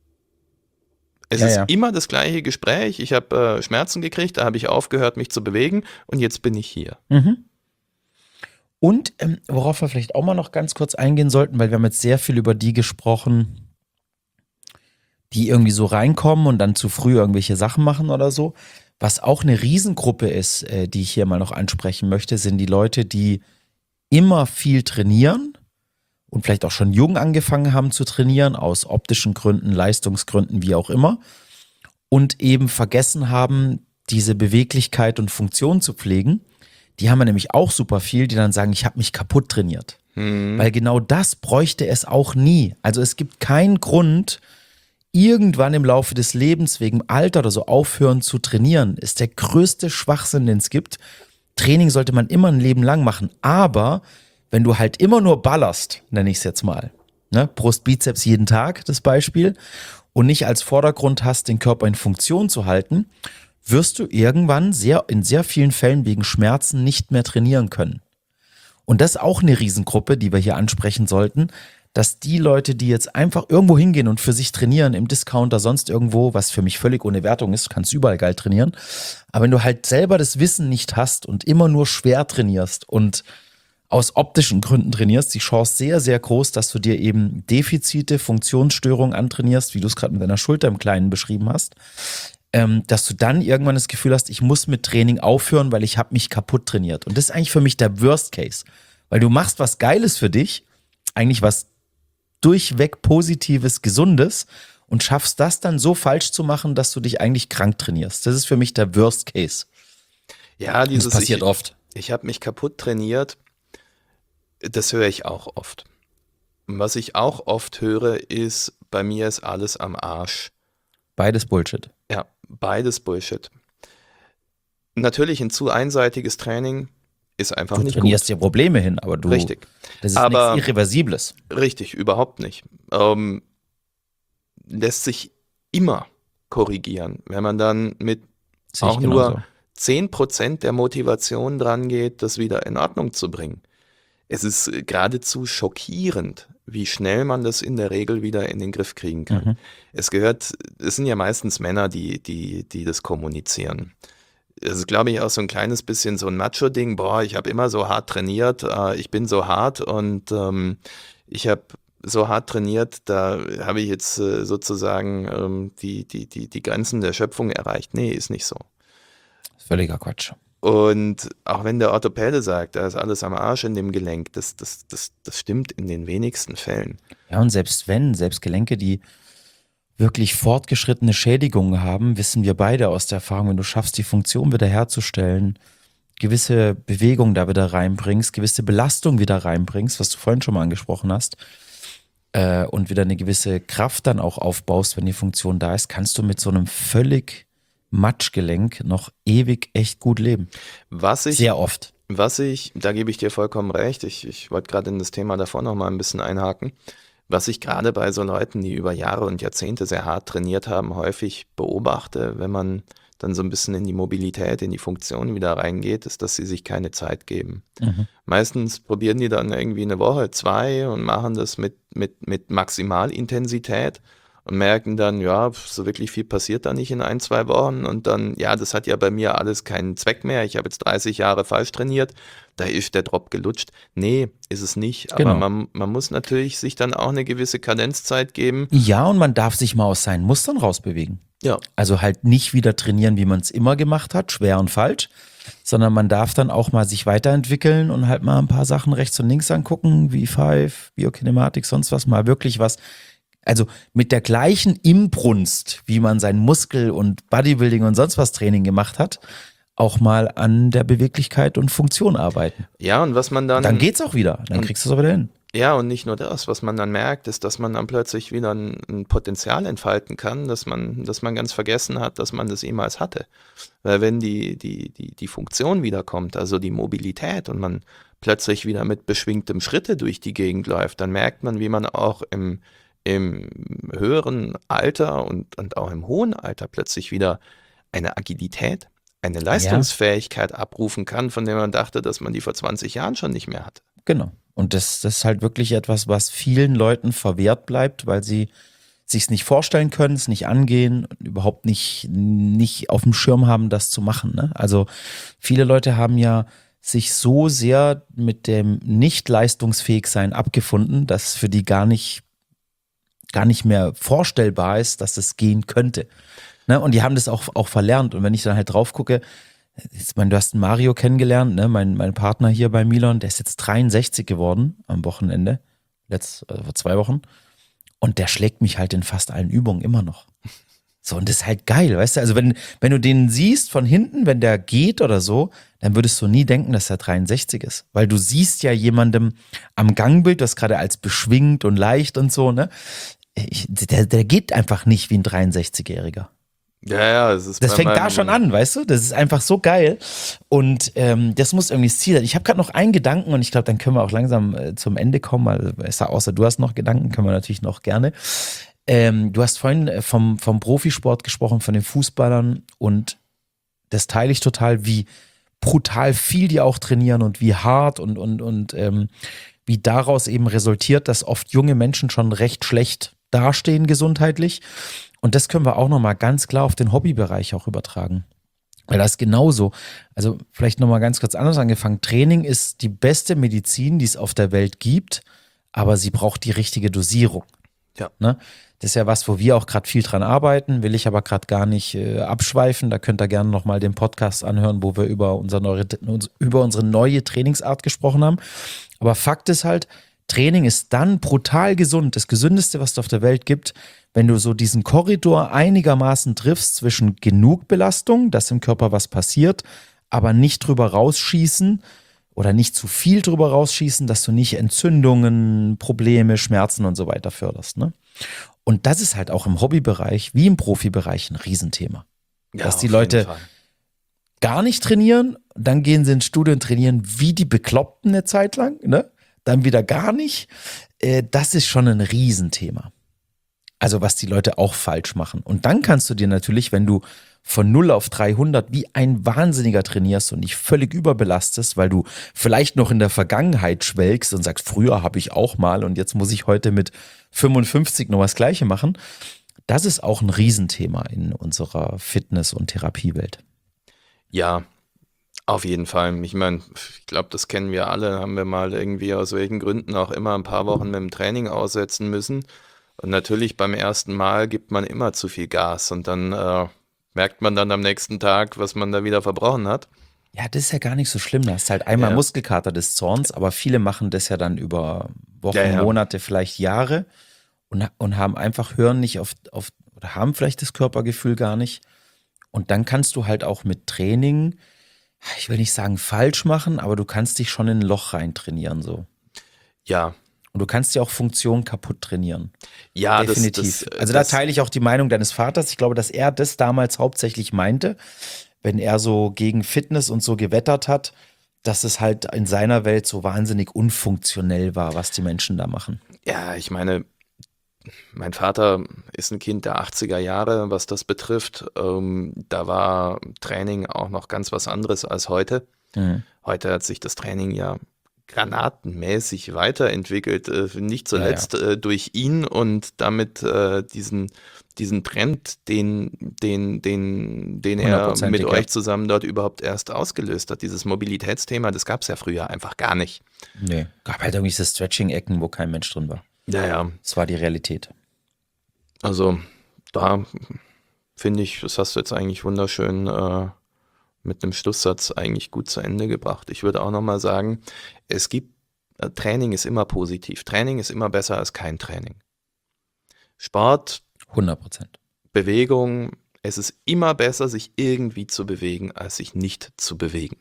Es ja, ist ja. immer das gleiche Gespräch, ich habe äh, Schmerzen gekriegt, da habe ich aufgehört, mich zu bewegen und jetzt bin ich hier. Mhm. Und ähm, worauf wir vielleicht auch mal noch ganz kurz eingehen sollten, weil wir haben jetzt sehr viel über die gesprochen, die irgendwie so reinkommen und dann zu früh irgendwelche Sachen machen oder so. Was auch eine Riesengruppe ist, äh, die ich hier mal noch ansprechen möchte, sind die Leute, die immer viel trainieren und vielleicht auch schon jung angefangen haben zu trainieren, aus optischen Gründen, Leistungsgründen, wie auch immer, und eben vergessen haben, diese Beweglichkeit und Funktion zu pflegen. Die haben wir nämlich auch super viel, die dann sagen, ich habe mich kaputt trainiert. Hm. Weil genau das bräuchte es auch nie. Also es gibt keinen Grund, irgendwann im Laufe des Lebens wegen Alter oder so aufhören zu trainieren, ist der größte Schwachsinn, den es gibt. Training sollte man immer ein Leben lang machen, aber wenn du halt immer nur ballerst, nenne ich es jetzt mal, ne? Brust, Bizeps jeden Tag, das Beispiel, und nicht als Vordergrund hast, den Körper in Funktion zu halten, wirst du irgendwann sehr, in sehr vielen Fällen wegen Schmerzen nicht mehr trainieren können. Und das ist auch eine Riesengruppe, die wir hier ansprechen sollten, dass die Leute, die jetzt einfach irgendwo hingehen und für sich trainieren, im Discounter, sonst irgendwo, was für mich völlig ohne Wertung ist, du kannst überall geil trainieren, aber wenn du halt selber das Wissen nicht hast und immer nur schwer trainierst und aus optischen Gründen trainierst, die Chance sehr, sehr groß, dass du dir eben Defizite, Funktionsstörungen antrainierst, wie du es gerade mit deiner Schulter im Kleinen beschrieben hast, ähm, dass du dann irgendwann das Gefühl hast, ich muss mit Training aufhören, weil ich habe mich kaputt trainiert. Und das ist eigentlich für mich der Worst Case, weil du machst was Geiles für dich, eigentlich was durchweg Positives, Gesundes und schaffst das dann so falsch zu machen, dass du dich eigentlich krank trainierst. Das ist für mich der Worst Case. Ja, dieses, das passiert ich, oft. Ich habe mich kaputt trainiert, das höre ich auch oft. Was ich auch oft höre, ist, bei mir ist alles am Arsch. Beides Bullshit. Ja, beides Bullshit. Natürlich ein zu einseitiges Training ist einfach Du nicht trainierst gut. dir Probleme hin, aber du, Richtig. das ist Aber- nichts Irreversibles. Richtig, überhaupt nicht. Ähm, lässt sich immer korrigieren, wenn man dann mit Sehe ich auch nur genauso. zehn Prozent der Motivation dran geht, das wieder in Ordnung zu bringen. Es ist äh, geradezu schockierend, wie schnell man das in der Regel wieder in den Griff kriegen kann. Mhm. Es gehört, es sind ja meistens Männer, die, die, die das kommunizieren. Es ist, glaube ich, auch so ein kleines bisschen so ein Macho-Ding. Boah, ich habe immer so hart trainiert, äh, ich bin so hart und ähm, ich habe so hart trainiert, da habe ich jetzt äh, sozusagen ähm, die, die, die, die Grenzen der Schöpfung erreicht. Nee, ist nicht so. Völliger Quatsch. Und auch wenn der Orthopäde sagt, da ist alles am Arsch in dem Gelenk, das, das, das, das stimmt in den wenigsten Fällen. Ja, und selbst wenn, selbst Gelenke, die wirklich fortgeschrittene Schädigungen haben, wissen wir beide aus der Erfahrung, wenn du schaffst, die Funktion wieder herzustellen, gewisse Bewegung da wieder reinbringst, gewisse Belastung wieder reinbringst, was du vorhin schon mal angesprochen hast, äh, und wieder eine gewisse Kraft dann auch aufbaust, wenn die Funktion da ist, kannst du mit so einem völlig Matschgelenk noch ewig echt gut leben. Was ich, Sehr oft. was ich, da gebe ich dir vollkommen recht, ich, ich wollte gerade in das Thema davor noch mal ein bisschen einhaken, was ich gerade bei so Leuten, die über Jahre und Jahrzehnte sehr hart trainiert haben, häufig beobachte, wenn man dann so ein bisschen in die Mobilität, in die Funktion wieder reingeht, ist, dass sie sich keine Zeit geben. Mhm. Meistens probieren die dann irgendwie eine Woche, zwei und machen das mit, mit, mit Maximalintensität und merken dann, ja, so wirklich viel passiert da nicht in ein, zwei Wochen und dann, ja, das hat ja bei mir alles keinen Zweck mehr, ich habe jetzt dreißig Jahre falsch trainiert, da ist der Drop gelutscht. Nee, ist es nicht, aber Genau. man, man muss natürlich sich dann auch eine gewisse Kadenzzeit geben. Ja, und man darf sich mal aus seinen Mustern rausbewegen. Ja, Also halt nicht wieder trainieren, wie man es immer gemacht hat, schwer und falsch, sondern man darf dann auch mal sich weiterentwickeln und halt mal ein paar Sachen rechts und links angucken, wie Five, Biokinematik, sonst was, mal wirklich was. Also mit der gleichen Inbrunst, wie man sein Muskel- und Bodybuilding und sonst was Training gemacht hat, auch mal an der Beweglichkeit und Funktion arbeiten. ja, und was man dann, Dann geht's auch wieder, dann und- kriegst du es auch wieder hin. ja, und nicht nur das, was man dann merkt, ist, dass man dann plötzlich wieder ein, ein Potenzial entfalten kann, dass man, dass man ganz vergessen hat, dass man das jemals hatte. Weil wenn die, die, die, die Funktion wiederkommt, also die Mobilität und man plötzlich wieder mit beschwingtem Schritte durch die Gegend läuft, dann merkt man, wie man auch im, im höheren Alter und, und auch im hohen Alter plötzlich wieder eine Agilität, eine Leistungsfähigkeit abrufen kann, von der man dachte, dass man die vor zwanzig Jahren schon nicht mehr hatte. Genau. Und das, das ist halt wirklich etwas, was vielen Leuten verwehrt bleibt, weil sie sich es nicht vorstellen können, es nicht angehen, überhaupt nicht, nicht auf dem Schirm haben, das zu machen. Ne? Also viele Leute haben ja sich so sehr mit dem Nicht-Leistungsfähigsein abgefunden, dass es für die gar nicht, gar nicht mehr vorstellbar ist, dass es gehen könnte. Ne? Und die haben das auch, auch verlernt. Und wenn ich dann halt drauf gucke, ich meine, du hast einen Mario kennengelernt, ne? mein, mein Partner hier bei Milon, der ist jetzt dreiundsechzig geworden am Wochenende, letzt, äh, vor zwei Wochen. Und der schlägt mich halt in fast allen Übungen immer noch. So, und das ist halt geil, weißt du? Also wenn, wenn du den siehst von hinten, wenn der geht oder so, dann würdest du nie denken, dass er dreiundsechzig ist. Weil du siehst ja jemandem am Gangbild, das gerade als beschwingt und leicht und so, ne? ich, der, der geht einfach nicht wie ein dreiundsechzigjähriger. Ja, ja, es ist Das bei fängt meinem- da schon an, weißt du? Das ist einfach so geil. Und ähm, das muss irgendwie das Ziel sein. Ich habe gerade noch einen Gedanken und ich glaube, dann können wir auch langsam äh, zum Ende kommen. Also, außer du hast noch Gedanken, können wir natürlich noch gerne. Ähm, du hast vorhin äh, vom, vom Profisport gesprochen, von den Fußballern und das teile ich total, wie brutal viel die auch trainieren und wie hart und, und, und ähm, wie daraus eben resultiert, dass oft junge Menschen schon recht schlecht dastehen gesundheitlich. Und das können wir auch nochmal ganz klar auf den Hobbybereich auch übertragen. Weil das ist genauso. Also vielleicht nochmal ganz kurz anders angefangen. Training ist die beste Medizin, die es auf der Welt gibt, aber sie braucht die richtige Dosierung. Ja. Ne? Das ist ja was, wo wir auch gerade viel dran arbeiten, will ich aber gerade gar nicht äh, abschweifen. Da könnt ihr gerne nochmal den Podcast anhören, wo wir über, unser neue, über unsere neue Trainingsart gesprochen haben. Aber Fakt ist halt, Training ist dann brutal gesund, das Gesündeste, was es auf der Welt gibt, wenn du so diesen Korridor einigermaßen triffst zwischen genug Belastung, dass im Körper was passiert, aber nicht drüber rausschießen oder nicht zu viel drüber rausschießen, dass du nicht Entzündungen, Probleme, Schmerzen und so weiter förderst. Ne? Und das ist halt auch im Hobbybereich wie im Profibereich ein Riesenthema. Ja, dass die auf Leute jeden Fall. gar nicht trainieren, dann gehen sie ins Studio und trainieren wie die Bekloppten eine Zeit lang, ne? Dann wieder gar nicht. Äh, das ist schon ein Riesenthema. Also was die Leute auch falsch machen. Und dann kannst du dir natürlich, wenn du von null auf dreihundert wie ein Wahnsinniger trainierst und dich völlig überbelastest, weil du vielleicht noch in der Vergangenheit schwelgst und sagst, früher habe ich auch mal und jetzt muss ich heute mit fünfundfünfzig noch das Gleiche machen. Das ist auch ein Riesenthema in unserer Fitness- und Therapiewelt. Ja, auf jeden Fall. Ich meine, ich glaube, das kennen wir alle, haben wir mal irgendwie aus welchen Gründen auch immer ein paar Wochen mit dem Training aussetzen müssen. Und natürlich beim ersten Mal gibt man immer zu viel Gas und dann äh, merkt man dann am nächsten Tag, was man da wieder verbrochen hat. Ja, das ist ja gar nicht so schlimm. Da ist halt einmal Ja. Muskelkater des Zorns, aber viele machen das ja dann über Wochen, Ja, ja. Monate, vielleicht Jahre und, und haben einfach, hören nicht auf, auf, oder haben vielleicht das Körpergefühl gar nicht. Und dann kannst du halt auch mit Training, ich will nicht sagen falsch machen, aber du kannst dich schon in ein Loch rein trainieren so. Ja, Und du kannst dir auch Funktionen kaputt trainieren. ja, das, Definitiv. das, also da das, teile ich auch die Meinung deines Vaters. Ich glaube, dass er das damals hauptsächlich meinte, wenn er so gegen Fitness und so gewettert hat, dass es halt in seiner Welt so wahnsinnig unfunktionell war, was die Menschen da machen. Ja, ich meine, mein Vater ist ein Kind der achtziger Jahre, was das betrifft. Ähm, da war Training auch noch ganz was anderes als heute. Mhm. Heute hat sich das Training ja granatenmäßig weiterentwickelt, äh, nicht zuletzt Äh, durch ihn und damit äh, diesen, diesen Trend, den, den, den, den er Hundertprozentig, mit ja. euch zusammen dort überhaupt erst ausgelöst hat. Dieses Mobilitätsthema, das gab es ja früher einfach gar nicht. Nee. Gab halt irgendwie diese Stretching-Ecken, wo kein Mensch drin war. Ja, ja. Das war die Realität. Also da finde ich, das hast du jetzt eigentlich wunderschön äh, mit einem Schlusssatz eigentlich gut zu Ende gebracht. Ich würde auch nochmal sagen, es gibt, äh, Training ist immer positiv. Training ist immer besser als kein Training. Sport, hundert Prozent. Bewegung, es ist immer besser, sich irgendwie zu bewegen, als sich nicht zu bewegen.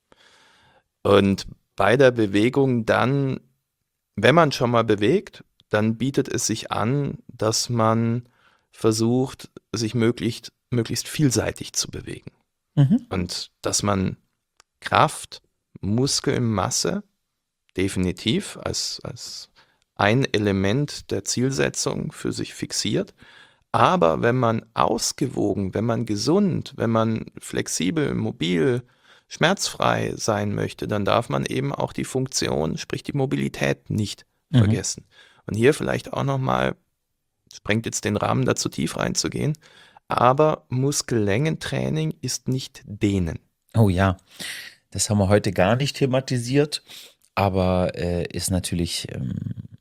Und bei der Bewegung dann, wenn man schon mal bewegt, dann bietet es sich an, dass man versucht, sich möglichst, möglichst vielseitig zu bewegen. Mhm. Und dass man Kraft, Muskelmasse definitiv als, als ein Element der Zielsetzung für sich fixiert. Aber wenn man ausgewogen, wenn man gesund, wenn man flexibel, mobil, schmerzfrei sein möchte, dann darf man eben auch die Funktion, sprich die Mobilität nicht Mhm. vergessen. Und hier vielleicht auch nochmal, sprengt jetzt den Rahmen, da zu tief reinzugehen, aber Muskellängentraining ist nicht Dehnen. Oh ja, das haben wir heute gar nicht thematisiert, aber äh, ist natürlich ähm,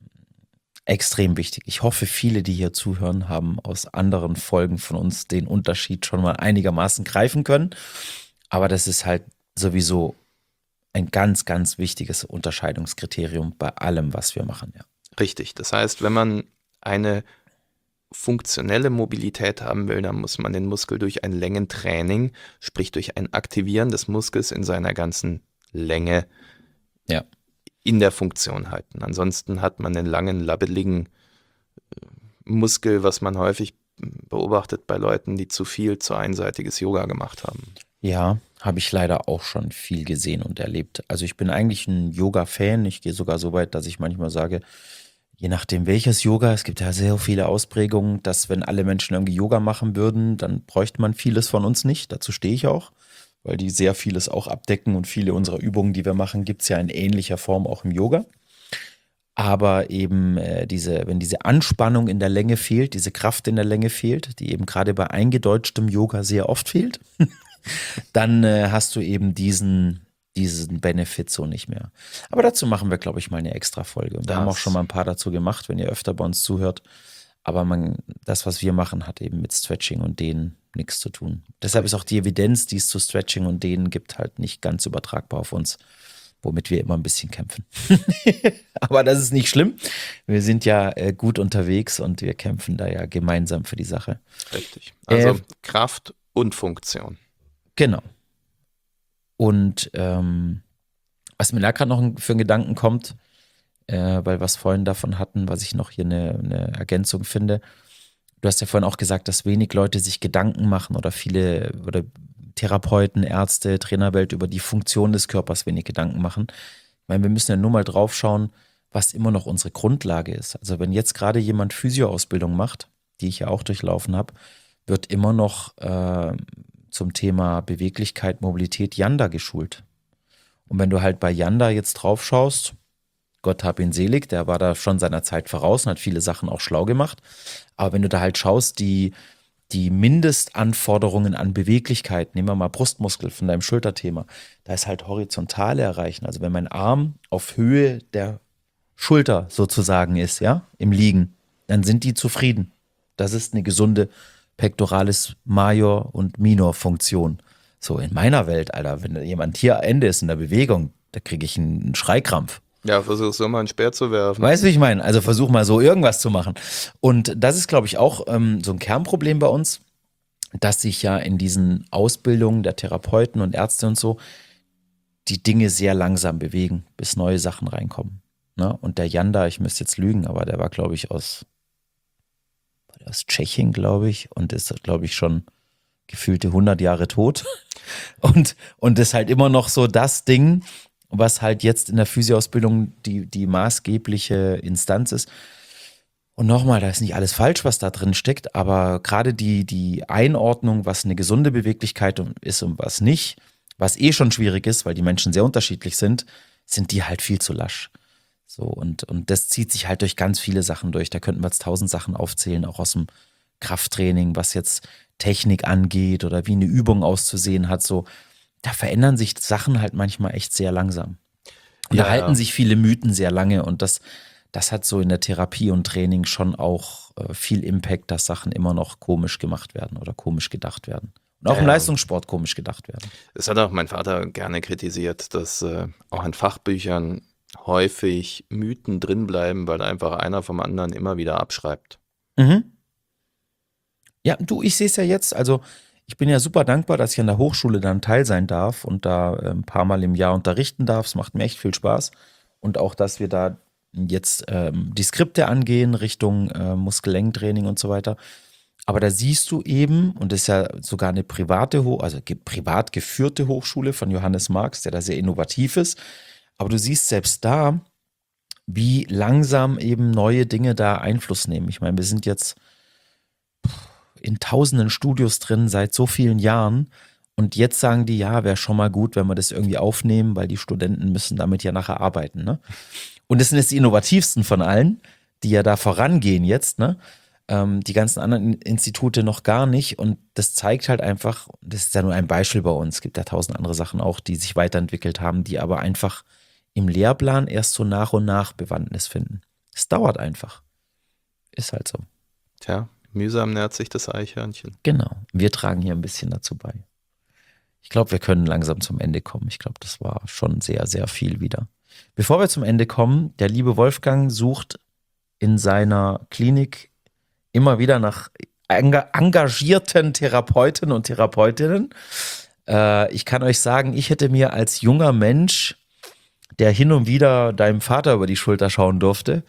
extrem wichtig. Ich hoffe, viele, die hier zuhören, haben aus anderen Folgen von uns den Unterschied schon mal einigermaßen greifen können. Aber das ist halt sowieso ein ganz, ganz wichtiges Unterscheidungskriterium bei allem, was wir machen. Ja. Richtig. Das heißt, wenn man eine funktionelle Mobilität haben will, dann muss man den Muskel durch ein Längentraining, sprich durch ein Aktivieren des Muskels in seiner ganzen Länge Ja. in der Funktion halten. Ansonsten hat man einen langen, labbeligen, Muskel, was man häufig beobachtet bei Leuten, die zu viel zu einseitiges Yoga gemacht haben. Ja, habe ich leider auch schon viel gesehen und erlebt. Also ich bin eigentlich ein Yoga-Fan. Ich gehe sogar so weit, dass ich manchmal sage, je nachdem welches Yoga, es gibt ja sehr viele Ausprägungen, dass wenn alle Menschen irgendwie Yoga machen würden, dann bräuchte man vieles von uns nicht. Dazu stehe ich auch, weil die sehr vieles auch abdecken und viele unserer Übungen, die wir machen, gibt es ja in ähnlicher Form auch im Yoga. Aber eben äh, diese, wenn diese Anspannung in der Länge fehlt, diese Kraft in der Länge fehlt, die eben gerade bei eingedeutschtem Yoga sehr oft fehlt, dann äh, hast du eben diesen, diesen Benefit so nicht mehr. Aber dazu machen wir, glaube ich, mal eine extra Folge. Und wir Das- haben auch schon mal ein paar dazu gemacht, wenn ihr öfter bei uns zuhört. Aber man, das, was wir machen, hat eben mit Stretching und Dehnen nichts zu tun. Deshalb ist auch die Evidenz, die es zu Stretching und Dehnen gibt, halt nicht ganz übertragbar auf uns, womit wir immer ein bisschen kämpfen. Aber das ist nicht schlimm. Wir sind ja äh, gut unterwegs und wir kämpfen da ja gemeinsam für die Sache. Richtig. Also Äh, Kraft und Funktion. Genau. Und ähm, was mir da gerade noch für einen Gedanken kommt, äh, weil wir es vorhin davon hatten, was ich noch hier eine, eine Ergänzung finde. Du hast ja vorhin auch gesagt, dass wenig Leute sich Gedanken machen oder viele oder Therapeuten, Ärzte, Trainerwelt über die Funktion des Körpers wenig Gedanken machen. Ich meine, wir müssen ja nur mal drauf schauen, was immer noch unsere Grundlage ist. Also wenn jetzt gerade jemand Physioausbildung macht, die ich ja auch durchlaufen habe, wird immer noch äh, zum Thema Beweglichkeit, Mobilität Yanda geschult. Und wenn du halt bei Yanda jetzt drauf schaust, Gott hab ihn selig, der war da schon seiner Zeit voraus und hat viele Sachen auch schlau gemacht. Aber wenn du da halt schaust, die, die Mindestanforderungen an Beweglichkeit, nehmen wir mal Brustmuskel von deinem Schulterthema, da ist halt horizontale erreichen. Also wenn mein Arm auf Höhe der Schulter sozusagen ist, ja, im Liegen, dann sind die zufrieden. Das ist eine gesunde Pectoralis Major und Minor Funktion. So in meiner Welt, Alter, wenn jemand hier Ende ist in der Bewegung, da kriege ich einen Schreikrampf. Ja, versuchst du mal einen Speer zu werfen. Weißt du, wie ich meine? Also versuch mal so irgendwas zu machen. Und das ist, glaube ich, auch ähm, so ein Kernproblem bei uns, dass sich ja in diesen Ausbildungen der Therapeuten und Ärzte und so die Dinge sehr langsam bewegen, bis neue Sachen reinkommen. Ne? Und der Yanda, ich müsste jetzt lügen, aber der war, glaube ich, aus, war der aus Tschechien, glaube ich, und ist, glaube ich, schon gefühlte hundert Jahre tot. Und, und ist halt immer noch so das Ding, was halt jetzt in der Physioausbildung die, die maßgebliche Instanz ist. Und nochmal, da ist nicht alles falsch, was da drin steckt, aber gerade die, die Einordnung, was eine gesunde Beweglichkeit ist und was nicht, was eh schon schwierig ist, weil die Menschen sehr unterschiedlich sind, sind die halt viel zu lasch. So, und, und das zieht sich halt durch ganz viele Sachen durch. Da könnten wir jetzt tausend Sachen aufzählen, auch aus dem Krafttraining, was jetzt Technik angeht oder wie eine Übung auszusehen hat, so. Da verändern sich Sachen halt manchmal echt sehr langsam. Und Ja, da halten ja. sich viele Mythen sehr lange und das, das hat so in der Therapie und Training schon auch äh, viel Impact, dass Sachen immer noch komisch gemacht werden oder komisch gedacht werden. Und auch Ja, im ja. Leistungssport komisch gedacht werden. Das hat auch mein Vater gerne kritisiert, dass äh, auch in Fachbüchern häufig Mythen drinbleiben, weil einfach einer vom anderen immer wieder abschreibt. Mhm. Ja, du, ich sehe es ja jetzt, also ich bin ja super dankbar, dass ich an der Hochschule dann Teil sein darf und da äh, ein paar Mal im Jahr unterrichten darf. Es macht mir echt viel Spaß. Und auch, dass wir da jetzt ähm, die Skripte angehen Richtung äh, Muskel-Längentraining und so weiter. Aber da siehst du eben, und das ist ja sogar eine private, Ho also ge privat geführte Hochschule von Johannes Marx, der da sehr innovativ ist. Aber du siehst selbst da, wie langsam eben neue Dinge da Einfluss nehmen. Ich meine, wir sind jetzt in tausenden Studios drin seit so vielen Jahren und jetzt sagen die, ja, wäre schon mal gut, wenn wir das irgendwie aufnehmen, weil die Studenten müssen damit ja nachher arbeiten. Ne? Und das sind jetzt die innovativsten von allen, die ja da vorangehen jetzt, ne? Ähm, die ganzen anderen Institute noch gar nicht und das zeigt halt einfach, das ist ja nur ein Beispiel bei uns, es gibt ja tausend andere Sachen auch, die sich weiterentwickelt haben, die aber einfach im Lehrplan erst so nach und nach Bewandtnis finden. Es dauert einfach. Ist halt so. Tja, mühsam nährt sich das Eichhörnchen. Genau. Wir tragen hier ein bisschen dazu bei. Ich glaube, wir können langsam zum Ende kommen. Ich glaube, das war schon sehr, sehr viel wieder. Bevor wir zum Ende kommen, der liebe Wolfgang sucht in seiner Klinik immer wieder nach enga engagierten Therapeuten und Therapeutinnen. Äh, ich kann euch sagen, ich hätte mir als junger Mensch, der hin und wieder deinem Vater über die Schulter schauen durfte,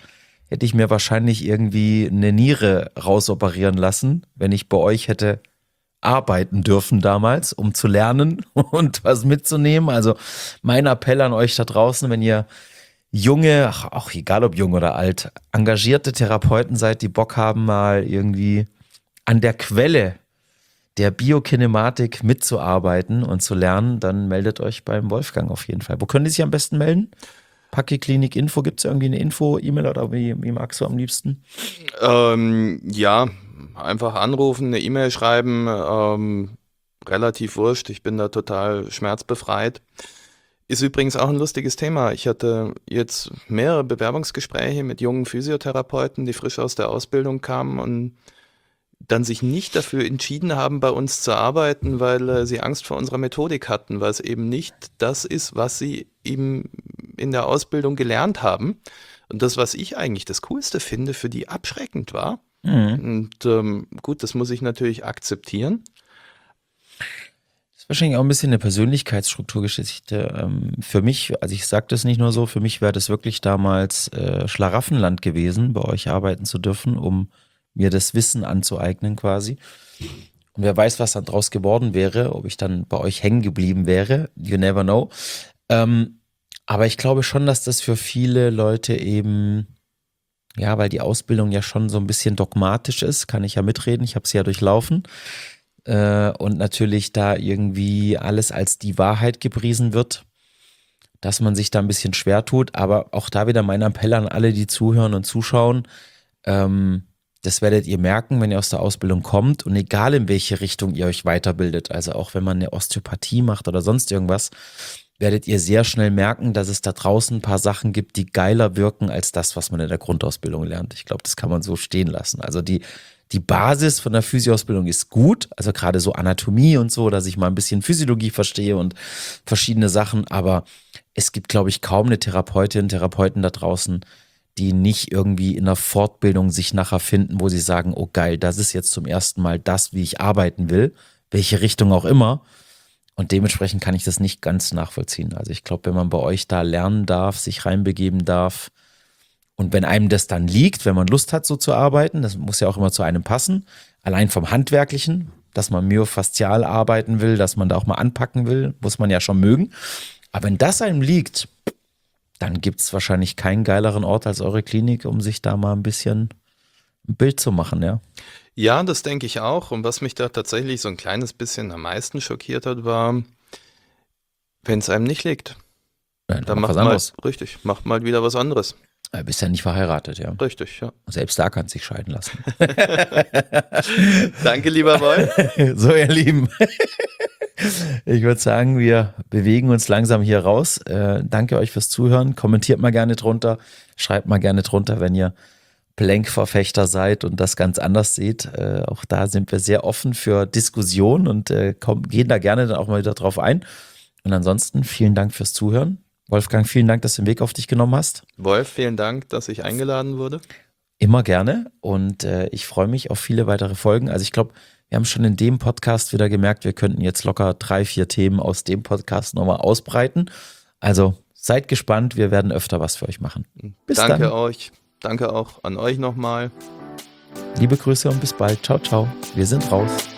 hätte ich mir wahrscheinlich irgendwie eine Niere rausoperieren lassen, wenn ich bei euch hätte arbeiten dürfen damals, um zu lernen und was mitzunehmen. Also mein Appell an euch da draußen, wenn ihr junge, ach, auch egal ob jung oder alt, engagierte Therapeuten seid, die Bock haben, mal irgendwie an der Quelle der Biokinematik mitzuarbeiten und zu lernen, dann meldet euch beim Wolfgang auf jeden Fall. Wo können die sich am besten melden? Paki-Klinik Info, gibt es irgendwie eine Info-E-Mail oder wie, wie magst du am liebsten? Ähm, ja, einfach anrufen, eine E-Mail schreiben, ähm, relativ wurscht, ich bin da total schmerzbefreit. Ist übrigens auch ein lustiges Thema. Ich hatte jetzt mehrere Bewerbungsgespräche mit jungen Physiotherapeuten, die frisch aus der Ausbildung kamen und dann sich nicht dafür entschieden haben, bei uns zu arbeiten, weil äh, sie Angst vor unserer Methodik hatten, weil es eben nicht das ist, was sie eben in der Ausbildung gelernt haben. Und das, was ich eigentlich das Coolste finde, für die abschreckend war. Mhm. Und ähm, gut, das muss ich natürlich akzeptieren. Das ist wahrscheinlich auch ein bisschen eine Persönlichkeitsstrukturgeschichte. Ähm, für mich, also ich sage das nicht nur so, für mich wäre das wirklich damals äh, Schlaraffenland gewesen, bei euch arbeiten zu dürfen, um mir das Wissen anzueignen quasi. Und wer weiß, was dann draus geworden wäre, ob ich dann bei euch hängen geblieben wäre. You never know. Ähm, aber ich glaube schon, dass das für viele Leute eben, ja, weil die Ausbildung ja schon so ein bisschen dogmatisch ist, kann ich ja mitreden, ich habe sie ja durchlaufen. Äh, und natürlich da irgendwie alles als die Wahrheit gepriesen wird, dass man sich da ein bisschen schwer tut. Aber auch da wieder mein Appell an alle, die zuhören und zuschauen. Ähm, Das werdet ihr merken, wenn ihr aus der Ausbildung kommt und egal in welche Richtung ihr euch weiterbildet, also auch wenn man eine Osteopathie macht oder sonst irgendwas, werdet ihr sehr schnell merken, dass es da draußen ein paar Sachen gibt, die geiler wirken als das, was man in der Grundausbildung lernt. Ich glaube, das kann man so stehen lassen. Also die, die Basis von der Physioausbildung ist gut, also gerade so Anatomie und so, dass ich mal ein bisschen Physiologie verstehe und verschiedene Sachen, aber es gibt, glaube ich, kaum eine Therapeutin, Therapeuten da draußen, die nicht irgendwie in der Fortbildung sich nachher finden, wo sie sagen, oh geil, das ist jetzt zum ersten Mal das, wie ich arbeiten will, welche Richtung auch immer. Und dementsprechend kann ich das nicht ganz nachvollziehen. Also ich glaube, wenn man bei euch da lernen darf, sich reinbegeben darf und wenn einem das dann liegt, wenn man Lust hat, so zu arbeiten, das muss ja auch immer zu einem passen, allein vom Handwerklichen, dass man myofaszial arbeiten will, dass man da auch mal anpacken will, muss man ja schon mögen. Aber wenn das einem liegt, dann gibt es wahrscheinlich keinen geileren Ort als eure Klinik, um sich da mal ein bisschen ein Bild zu machen, ja. Ja, das denke ich auch. Und was mich da tatsächlich so ein kleines bisschen am meisten schockiert hat, war, wenn es einem nicht liegt, Ja, dann mach macht was mal, anderes. richtig, macht mal wieder was anderes. Du bist ja nicht verheiratet, ja. Richtig, ja. Selbst da kannst du dich scheiden lassen. Danke, lieber Wolf. So, ihr Lieben. Ich würde sagen, wir bewegen uns langsam hier raus. Äh, danke euch fürs Zuhören. Kommentiert mal gerne drunter. Schreibt mal gerne drunter, wenn ihr Plank-Verfechter seid und das ganz anders seht. Äh, auch da sind wir sehr offen für Diskussion und äh, kommen, gehen da gerne dann auch mal wieder drauf ein. Und ansonsten vielen Dank fürs Zuhören. Wolfgang, vielen Dank, dass du den Weg auf dich genommen hast. Wolf, vielen Dank, dass ich eingeladen wurde. Immer gerne und äh, ich freue mich auf viele weitere Folgen. Also ich glaube, wir haben schon in dem Podcast wieder gemerkt, wir könnten jetzt locker drei, vier Themen aus dem Podcast nochmal ausbreiten. Also seid gespannt, wir werden öfter was für euch machen. Bis Danke dann. euch. Danke auch an euch nochmal. Liebe Grüße und bis bald. Ciao, ciao. Wir sind raus.